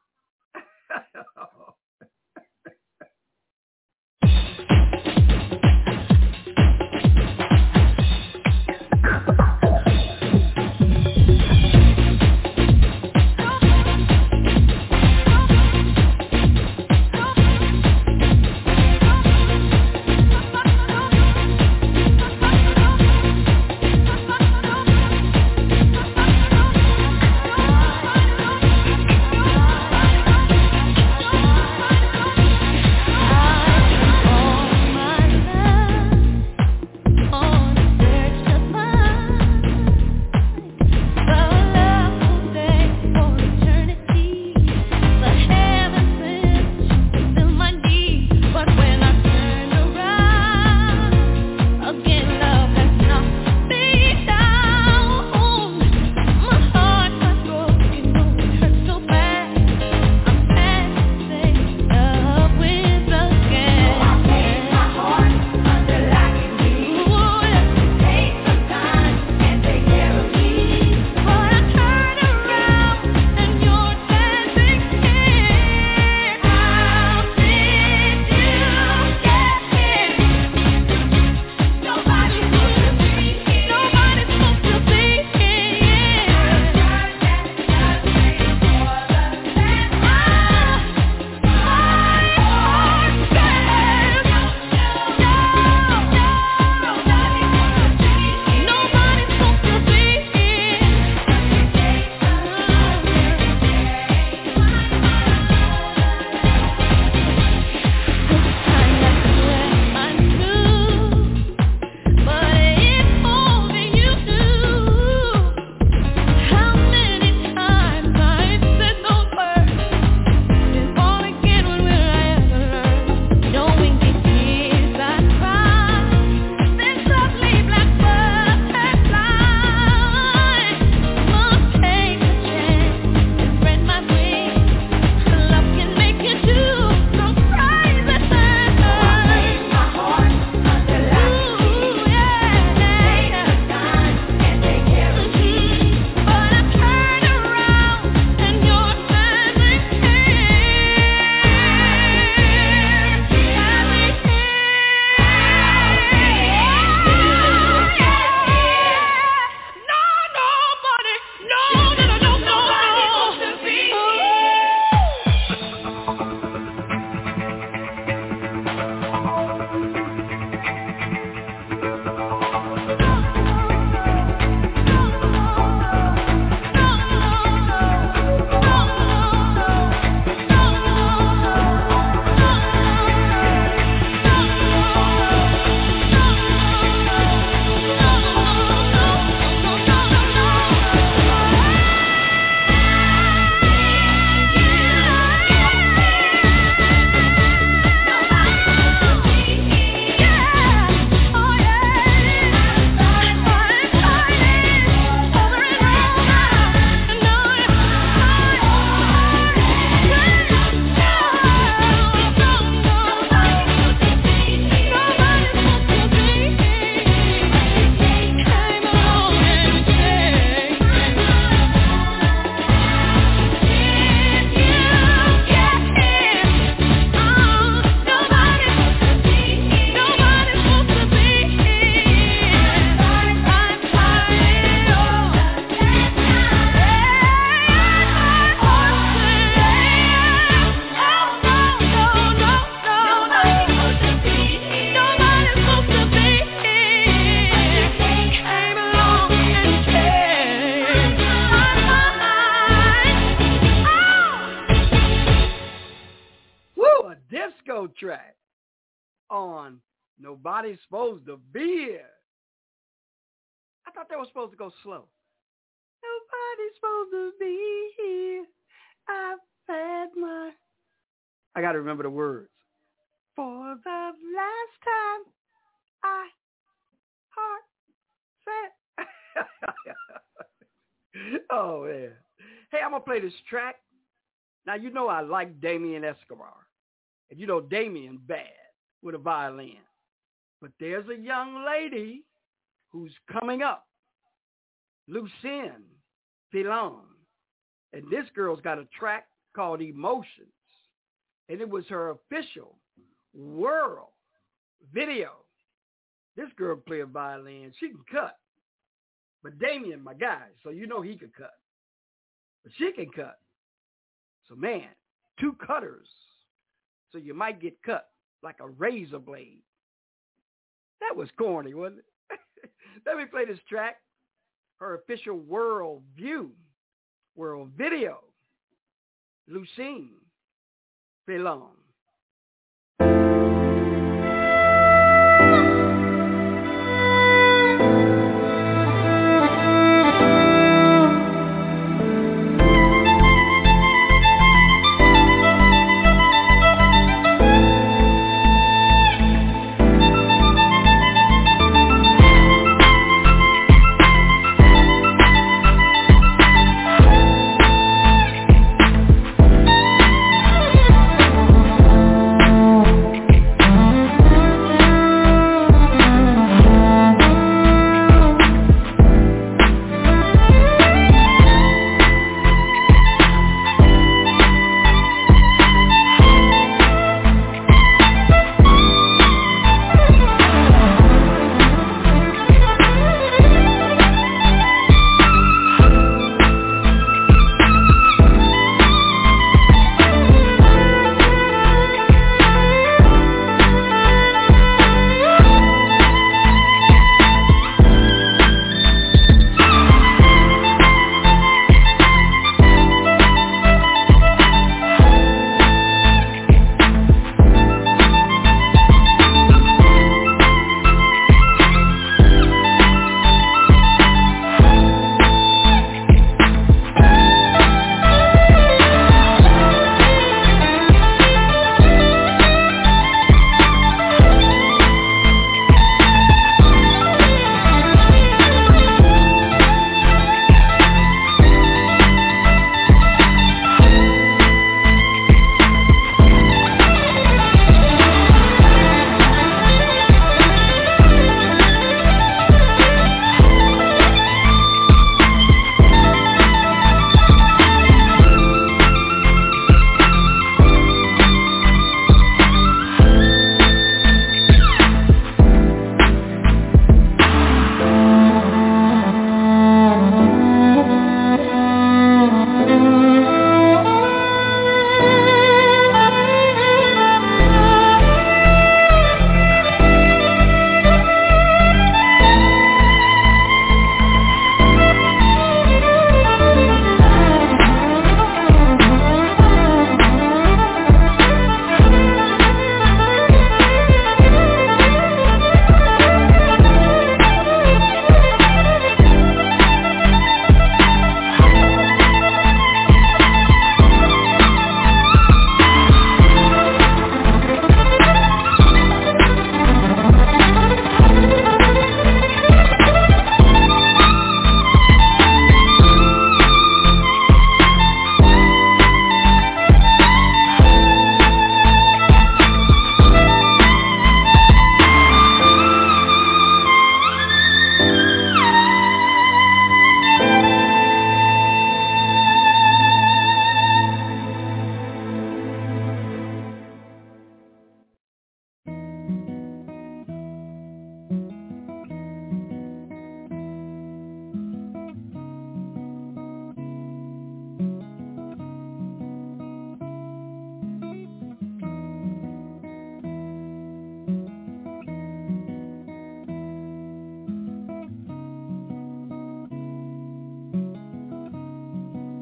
Speaker 3: track on Nobody's Supposed to Be Here. I thought they were supposed to go slow. Nobody's supposed to be here. I've had my... I got to remember the words. For the last time I heart said. Oh, man. Hey, I'm going to play this track. Now, you know I like Damien Escobar. And you know Damien bad with a violin. But there's a young lady who's coming up, Lucien Pilon. And this girl's got a track called Emotions. And it was her official world video. This girl play a violin. She can cut. But Damien, my guy, so you know he could cut. But she can cut. So, man, two cutters. So you might get cut like a razor blade. That was corny, wasn't it? Let me play this track. Her official world view, world video. Lucien Pilon.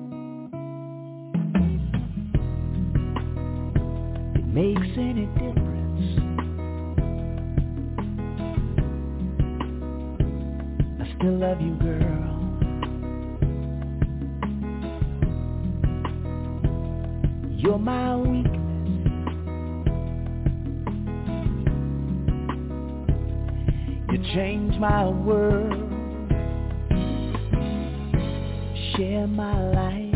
Speaker 10: makes any difference
Speaker 5: to love you, girl. You're my weakness. You change my world. Share my life.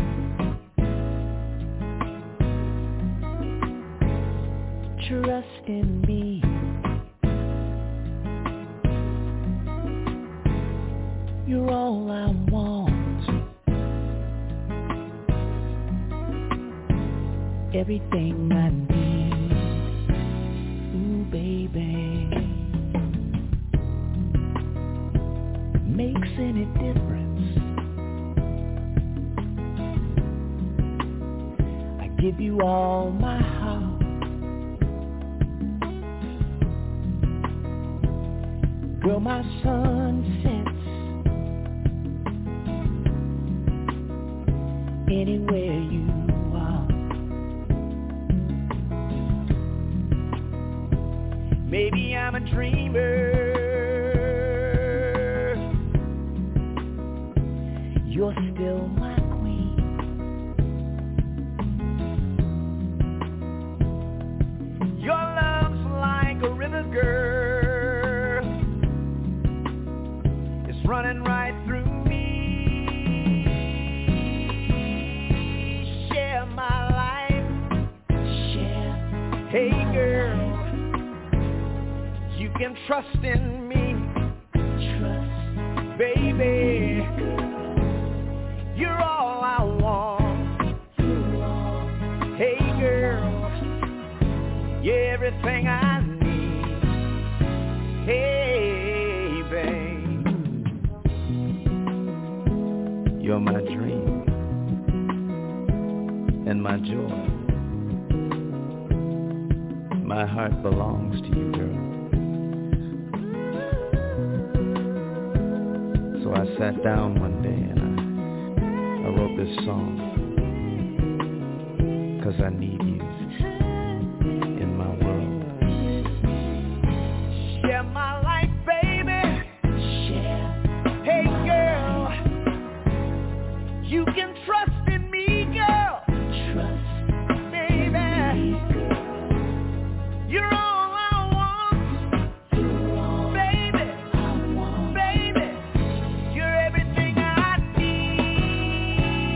Speaker 5: Trust in me. You're all I want. Everything I need. Ooh, baby. Makes any difference. I give you all my heart. Girl, my sun sets anywhere you are. Maybe I'm a dreamer. You're still my queen. Your love's like a river, girl. Running right through me. Share my life. Share. Hey girl, you can trust in me. Trust, baby. You're all I want. Hey girl, you're everything I need. Hey babe. You're my dream and my joy. My heart belongs to you, girl. So I sat down one day and I, I wrote this song. 'Cause I need you in my world. Share my life, baby. Share. Hey girl, you can trust in me, girl. Trust, baby. You're all I want. You're all baby. I want. Baby, you're everything I need.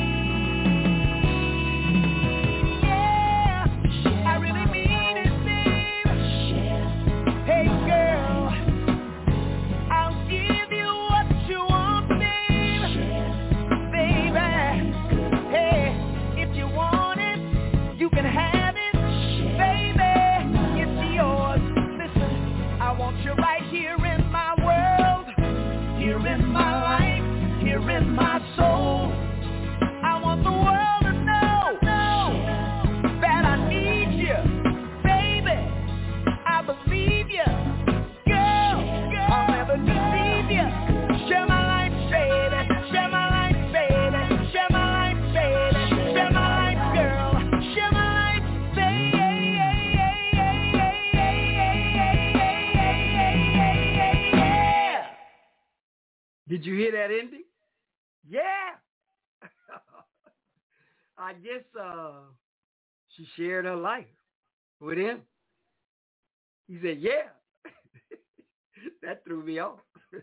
Speaker 5: Yeah, I really mean it, babe. Hey, girl, I'll give you what you want, babe. Baby. Hey, if you want it, you can have it, baby, it's yours. Listen, I want you right here in my world, here in my life, here in my soul. I want the world to know, know that I need you, baby. I believe you, girl, I'll never deceive you. Share my life, baby, share my life, baby, share my life, baby, share my life, girl, share my life, baby.
Speaker 3: Did you hear that ending? Yeah. I guess uh, she shared her life with him. He said, yeah. That threw me off.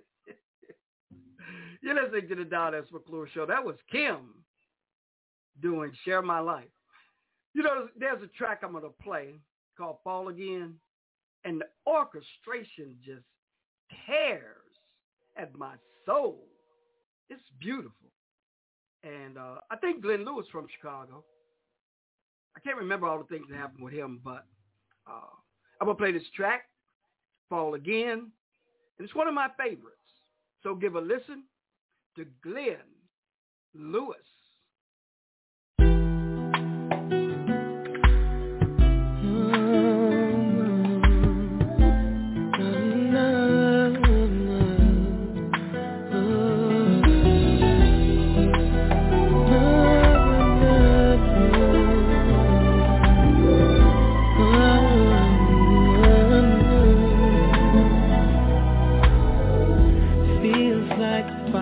Speaker 3: You're listening to the Don S. McClure Show. That was Kim doing Share My Life. You know, there's a track I'm going to play called Fall Again, and the orchestration just tears at my soul. It's beautiful. And uh, I think Glenn Lewis from Chicago. I can't remember all the things that happened with him, but uh, I'm going to play this track, Fall Again, and it's one of my favorites. So give a listen to Glenn Lewis.
Speaker 5: Feels like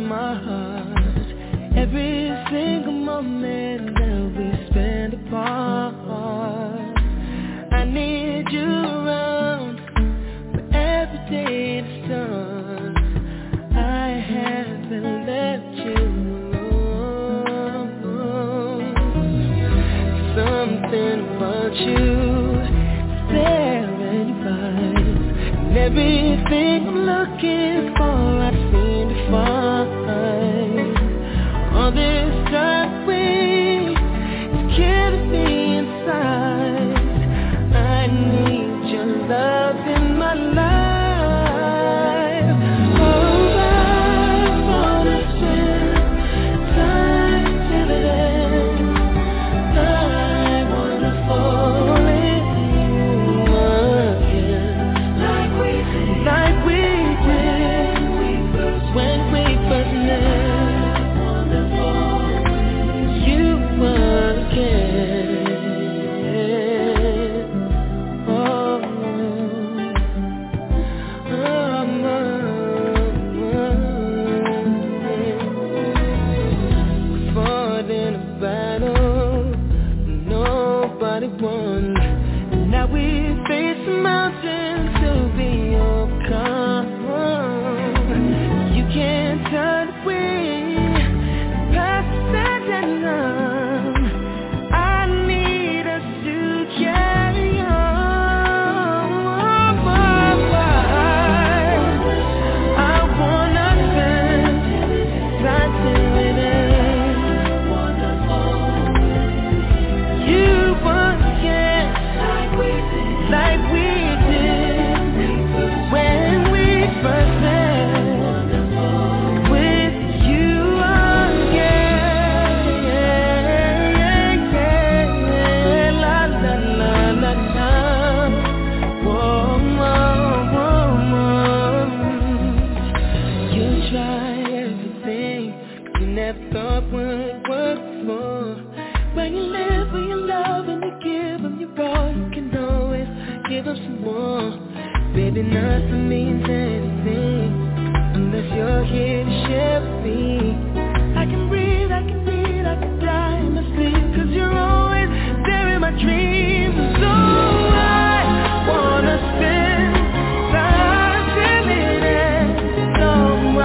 Speaker 5: my heart. Every single moment that we spend apart, I need you around for every day it's done. I haven't left you alone. Something about you is there in your eyes, and everything I'm looking for I seem to find. All this dark way is killing me inside. I need your love in my life. Oh, I wanna spend time till the end. I wanna fall in you again, like we did, like we did when we first met. Now we face mountains to be overcome. You can't turn away past that line. I need us to carry on. I wanna spend time till it ends. You want like we did when we first met. With you again, la la la la la. Whoa, whoa, whoa, whoa. You try everything you never thought would work for. When you live for your love and you give them your all, you can always give them some more. Baby, nothing means anything unless you're here to share with me. I can breathe, I can breathe, I can die in my sleep, 'cause you're always there in my dreams. So I wanna spend time till it ends. So I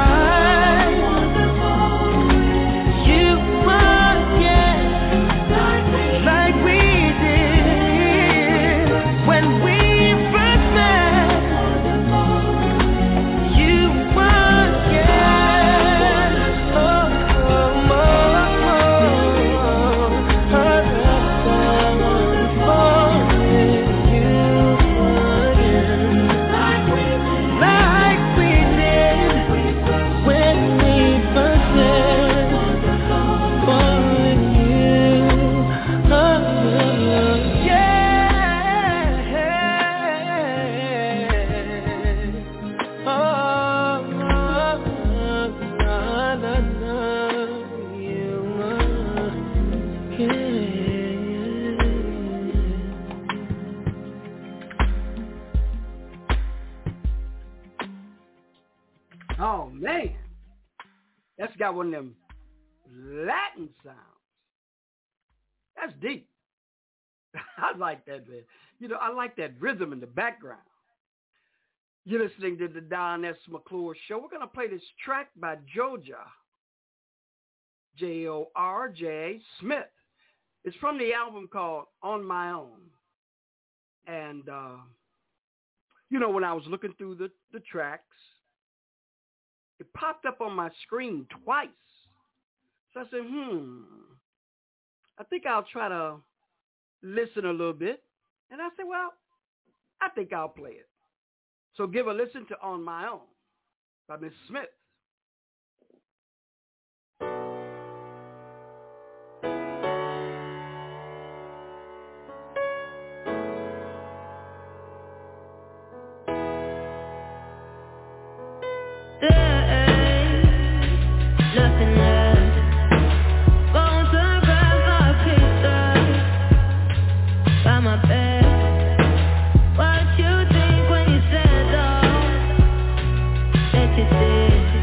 Speaker 5: you want, yeah, like we did when we first met. You want, yeah, oh, oh, oh, oh, oh, fall in you again, like we did when we first met. Fall in you, oh, yeah, oh, na, na, na, you again.
Speaker 3: Oh, man. That's got one of them Latin sounds. That's deep. I like that, man. You know, I like that rhythm in the background. You're listening to the Don S. McClure Show. We're going to play this track by Jorja, J O R J Smith. It's from the album called On My Own. And, uh, you know, when I was looking through the, the tracks, it popped up on my screen twice. So I said, hmm, I think I'll try to listen a little bit. And I said, well, I think I'll play it. So give a listen to On My Own by Miss Smith.
Speaker 5: Nothing left. Going to grab my picture by my bed. What you think when you said all that you said?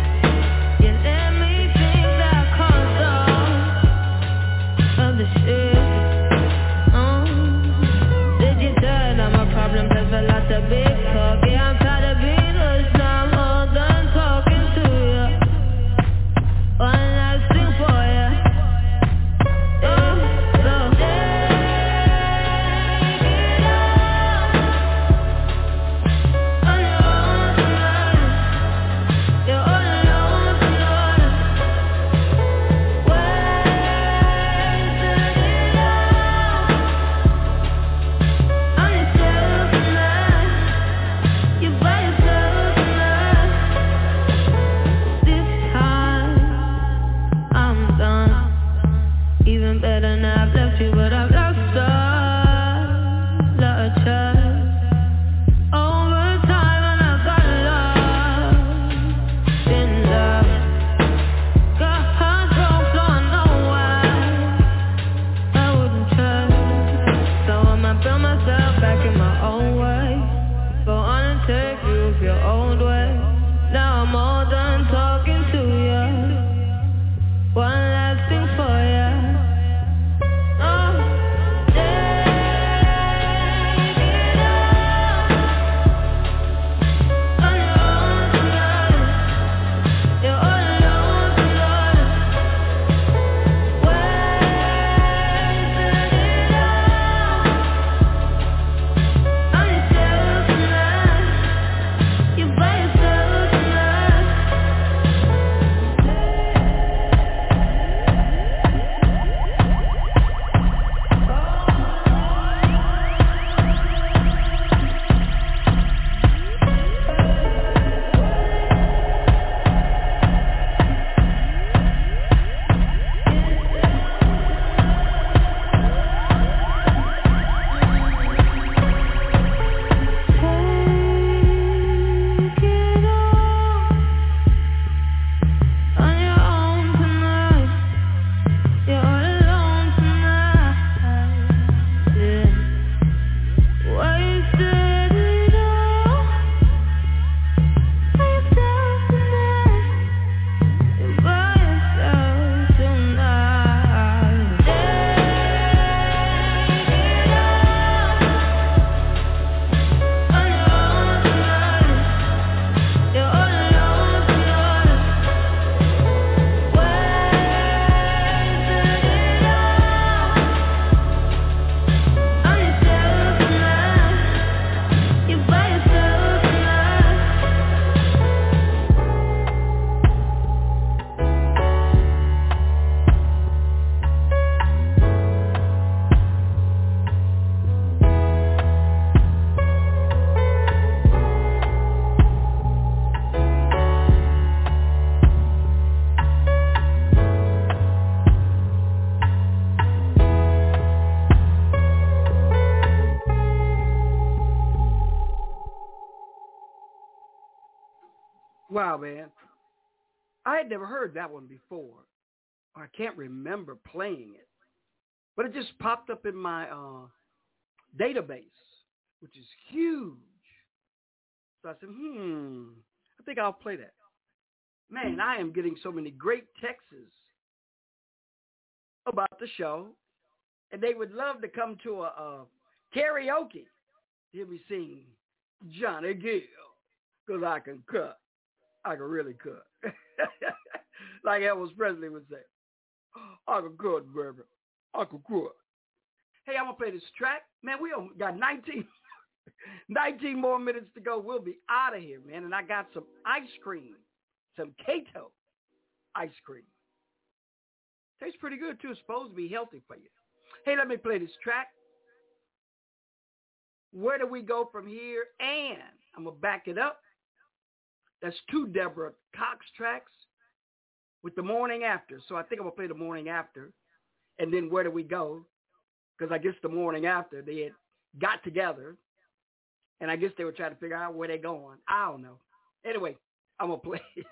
Speaker 3: Wow, man. I had never heard that one before. I can't remember playing it. But it just popped up in my uh, database, which is huge. So I said, hmm, I think I'll play that. Man, I am getting so many great texts about the show. And they would love to come to a, a karaoke. Hear me sing Johnny Gill, because I can cut. I can really cut. Like Elvis Presley would say, I can cut, baby. I can cut. Hey, I'm going to play this track. Man, we got nineteen, nineteen more minutes to go. We'll be out of here, man. And I got some ice cream, some Kato ice cream. Tastes pretty good, too. It's supposed to be healthy for you. Hey, let me play this track. Where do we go from here? And I'm going to back it up. That's two Deborah Cox tracks with The Morning After. So I think I'm going to play The Morning After. And then Where Do We Go? Because I guess The Morning After, they had got together. And I guess they were trying to figure out where they're going. I don't know. Anyway, I'm going to play it.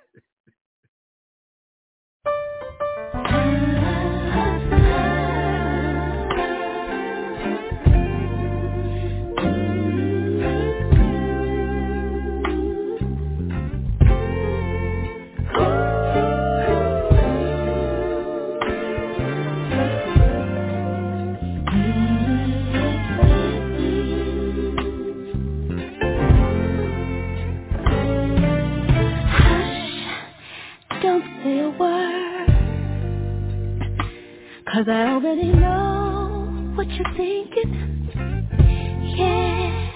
Speaker 10: Cause I already know what you're thinking. Yeah,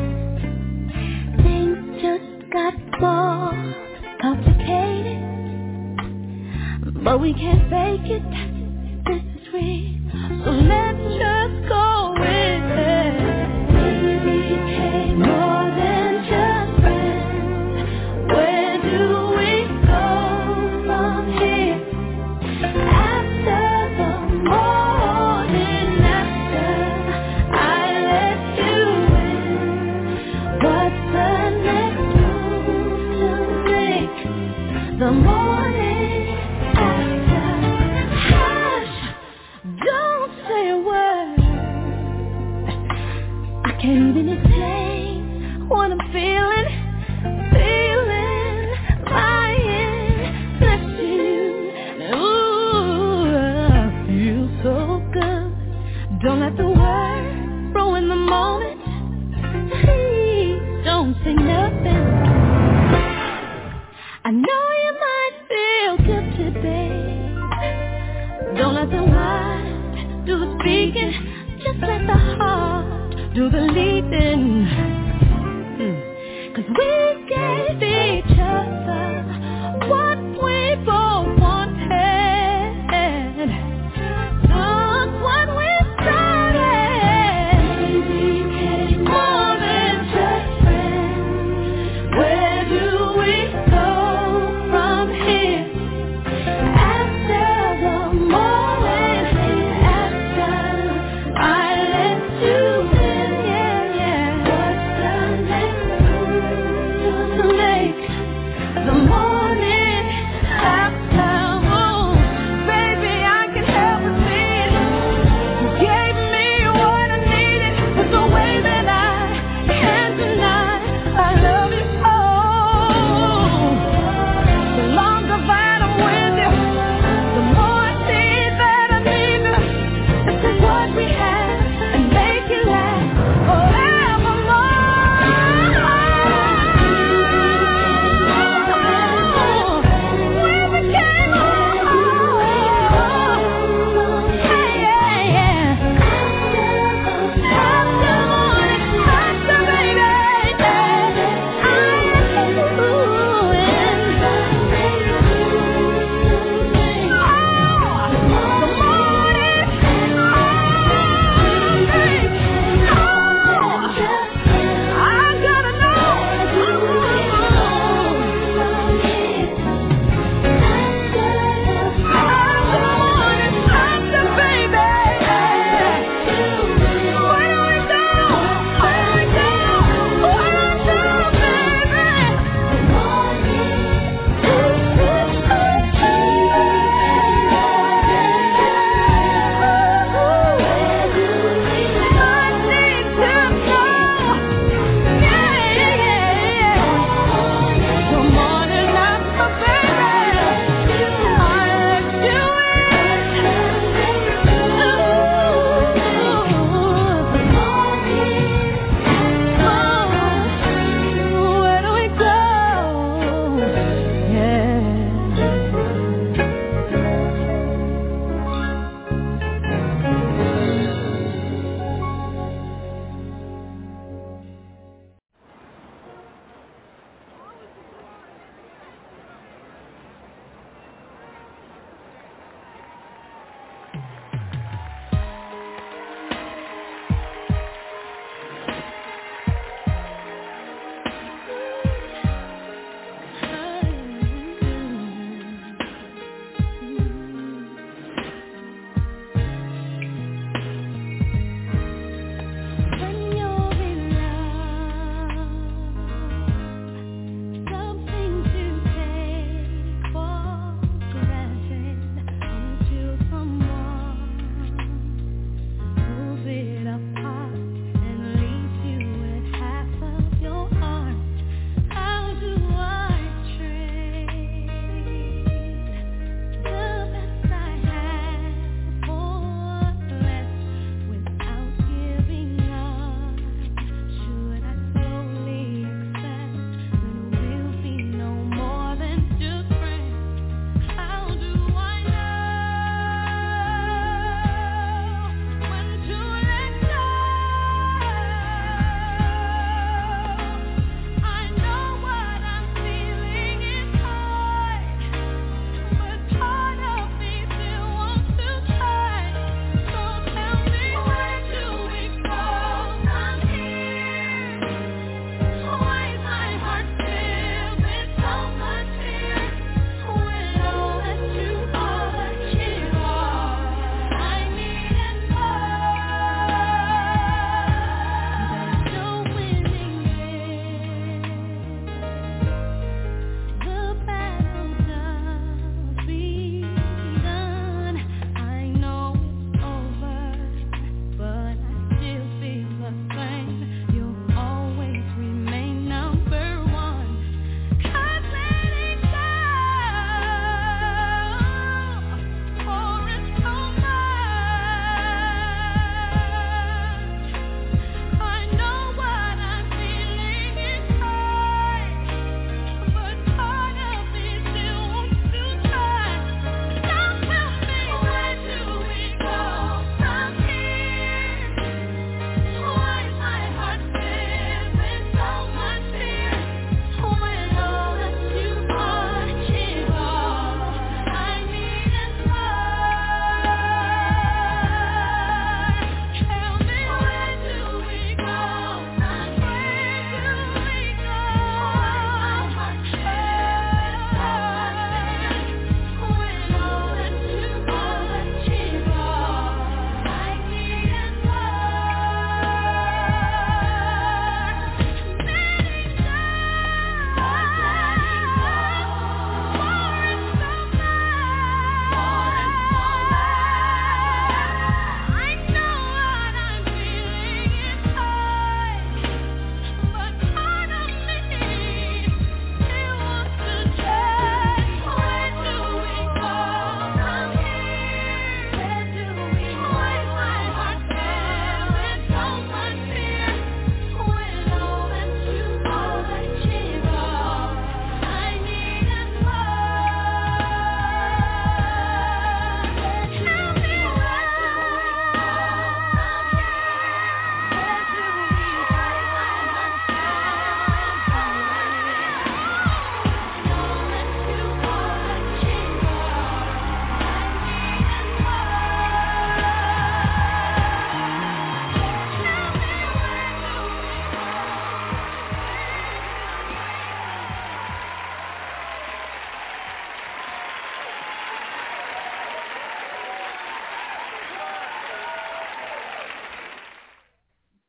Speaker 10: things just got more complicated, but we can't fake it. This is real, so let's just go with it. We became more than just friends. Where do we go from here? After the morning after I let you in, what's the next move to make? The morning after. Hush, don't say a word. I can't even explain what I'm feeling, feeling, lying next to you. Ooh, I feel so good. Don't let the words ruin the moment. Please don't say nothing. I know you might feel good today. Don't let the words do the speaking. Just let the heart do the leading. Mm. Cause we gave each other what we both wanted. Look what we started. We became more than just friends. Where do we go from here? After the morning after I let you in, yeah, yeah. What's the next move to make? The morning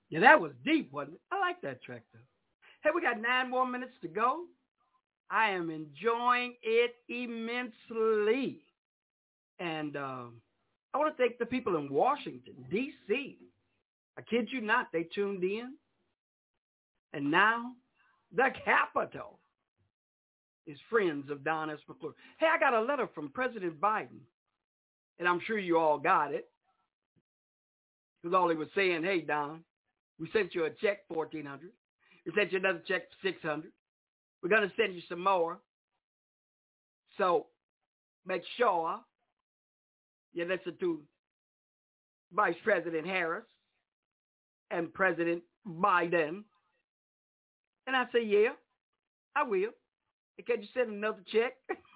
Speaker 3: Yeah, that was deep, wasn't it? I like that track, though. Hey, we got nine more minutes to go. I am enjoying it immensely. And um, I want to thank the people in Washington, D C I kid you not, they tuned in. And now the capital is friends of Don S. McClure. Hey, I got a letter from President Biden, and I'm sure you all got it. Because all he was saying, hey, Don, we sent you a check, fourteen hundred dollars. We sent you another check for six hundred dollars. We're going to send you some more. So make sure you listen to Vice President Harris and President Biden. And I say, yeah, I will. And can you send another check?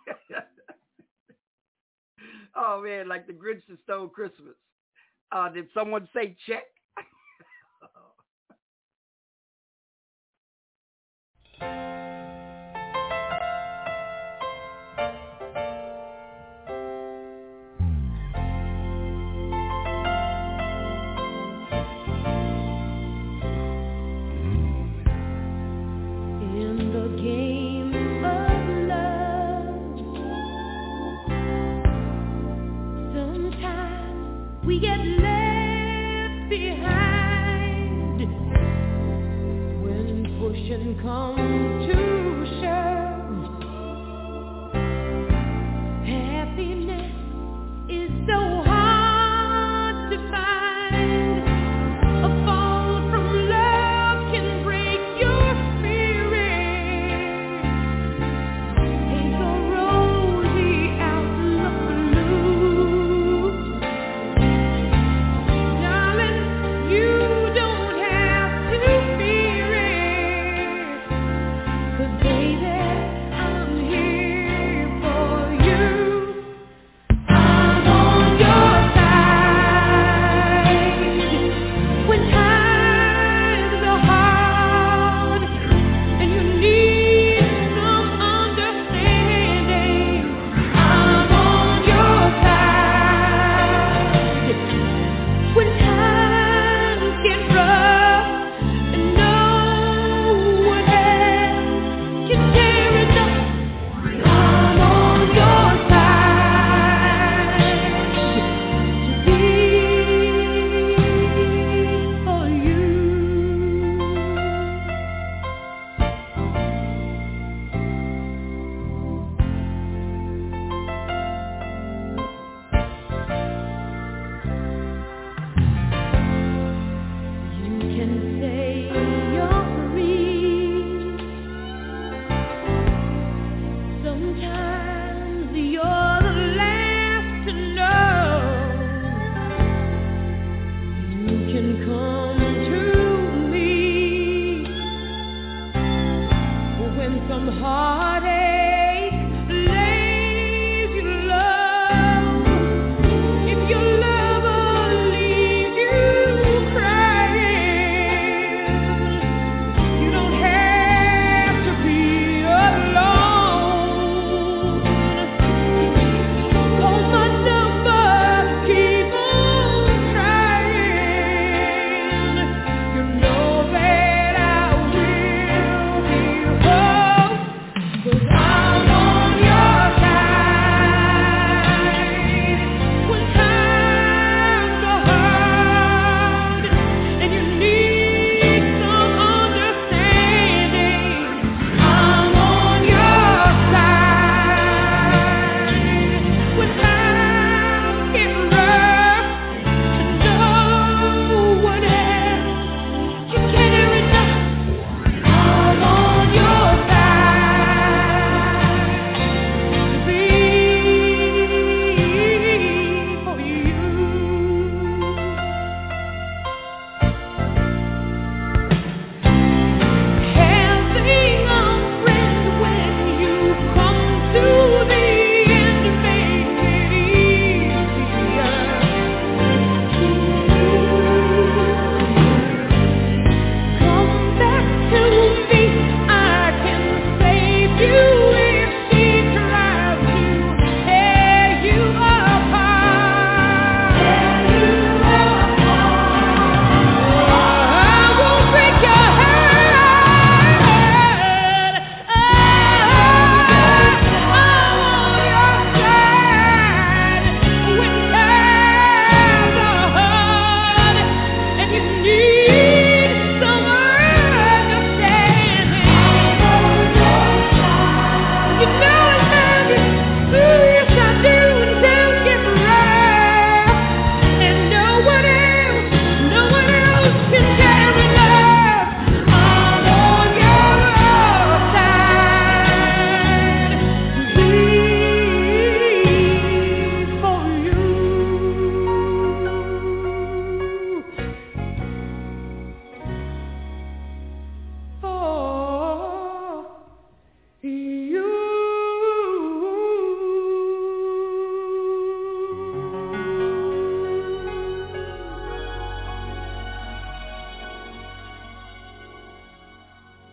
Speaker 3: Oh, man, like the Grinch that stole Christmas. Uh, did someone say check?
Speaker 10: We get left behind when pushing comes to shove. Happiness is so hard to find. A fall from love can break your spirit. Take a rosy outlook blue. You don't have to fear it, 'cause baby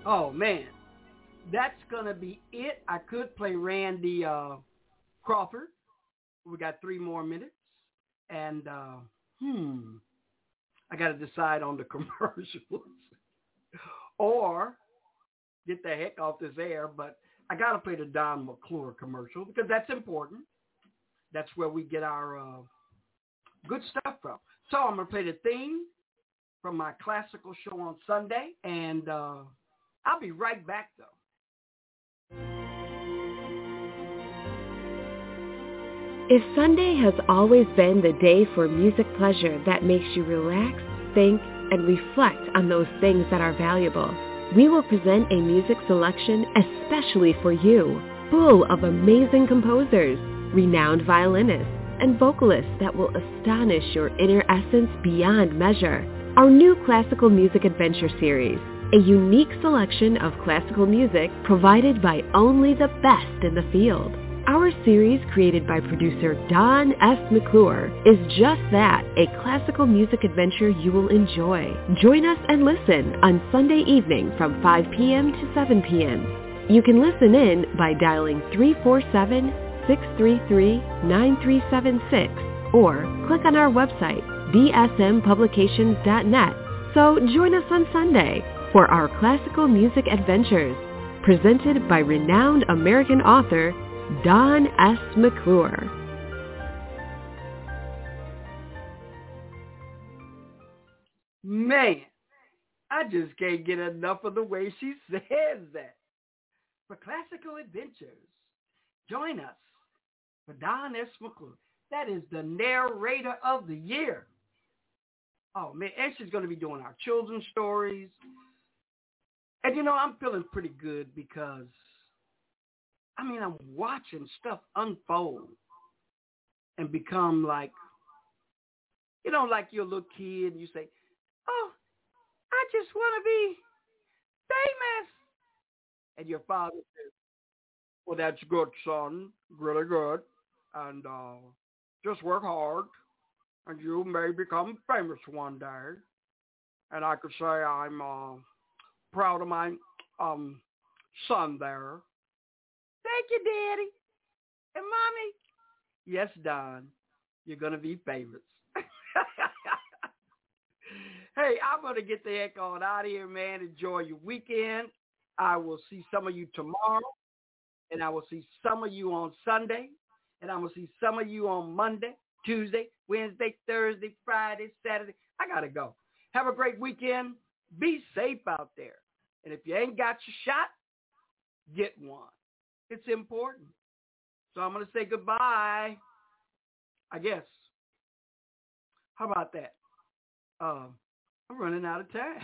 Speaker 3: Oh, man. That's going to be it. I could play Randy uh, Crawford. We got three more minutes. And, uh, hmm, I got to decide on the commercials. Or get the heck off this air, but I got to play the Don McClure commercial because that's important. That's where we get our uh, good stuff from. So I'm going to play the theme from my classical show on Sunday, and uh, I'll be right back, though.
Speaker 9: If Sunday has always been the day for music pleasure that makes you relax, think, and reflect on those things that are valuable, we will present a music selection especially for you, full of amazing composers, renowned violinists, and vocalists that will astonish your inner essence beyond measure. Our new Classical Music Adventure series, a unique selection of classical music provided by only the best in the field. Our series, created by producer Don S. McClure, is just that, a classical music adventure you will enjoy. Join us and listen on Sunday evening from five p.m. to seven p.m. You can listen in by dialing three four seven, six three three, nine three seven six or click on our website, d s m publications dot net. So join us on Sunday for our classical music adventures, presented by renowned American author Don S. McClure.
Speaker 3: Man, I just can't get enough of the way she says that. For Classical Adventures, join us for Don S. McClure. That is the narrator of the year. Oh, man, and she's going to be doing our children's stories. And, you know, I'm feeling pretty good because, I mean, I'm watching stuff unfold and become like, you know, like you're a little kid and you say, oh, I just want to be famous. And your father says, well, that's good, son, really good. And uh, just work hard and you may become famous one day. And I could say I'm uh, proud of my um, son there. Thank you, Daddy. And Mommy. Yes, Don, you're going to be famous. Hey, I'm going to get the heck on out of here, man. Enjoy your weekend. I will see some of you tomorrow, and I will see some of you on Sunday, and I will see some of you on Monday, Tuesday, Wednesday, Thursday, Friday, Saturday. I got to go. Have a great weekend. Be safe out there. And if you ain't got your shot, get one. It's important. So I'm going to say goodbye, I guess. How about that? Uh, I'm running out of time.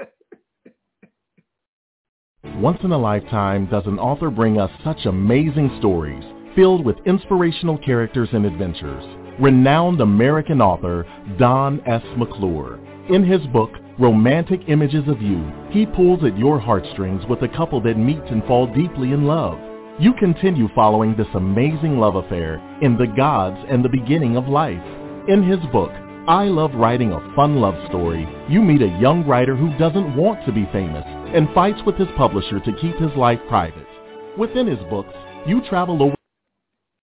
Speaker 2: Once in a lifetime does an author bring us such amazing stories filled with inspirational characters and adventures. Renowned American author Don S. McClure. In his book, Romantic Images of You, he pulls at your heartstrings with a couple that meet and fall deeply in love. You continue following this amazing love affair in The Gods and the Beginning of Life. In his book, I Love Writing a Fun Love Story, you meet a young writer who doesn't want to be famous and fights with his publisher to keep his life private. Within his books, you travel over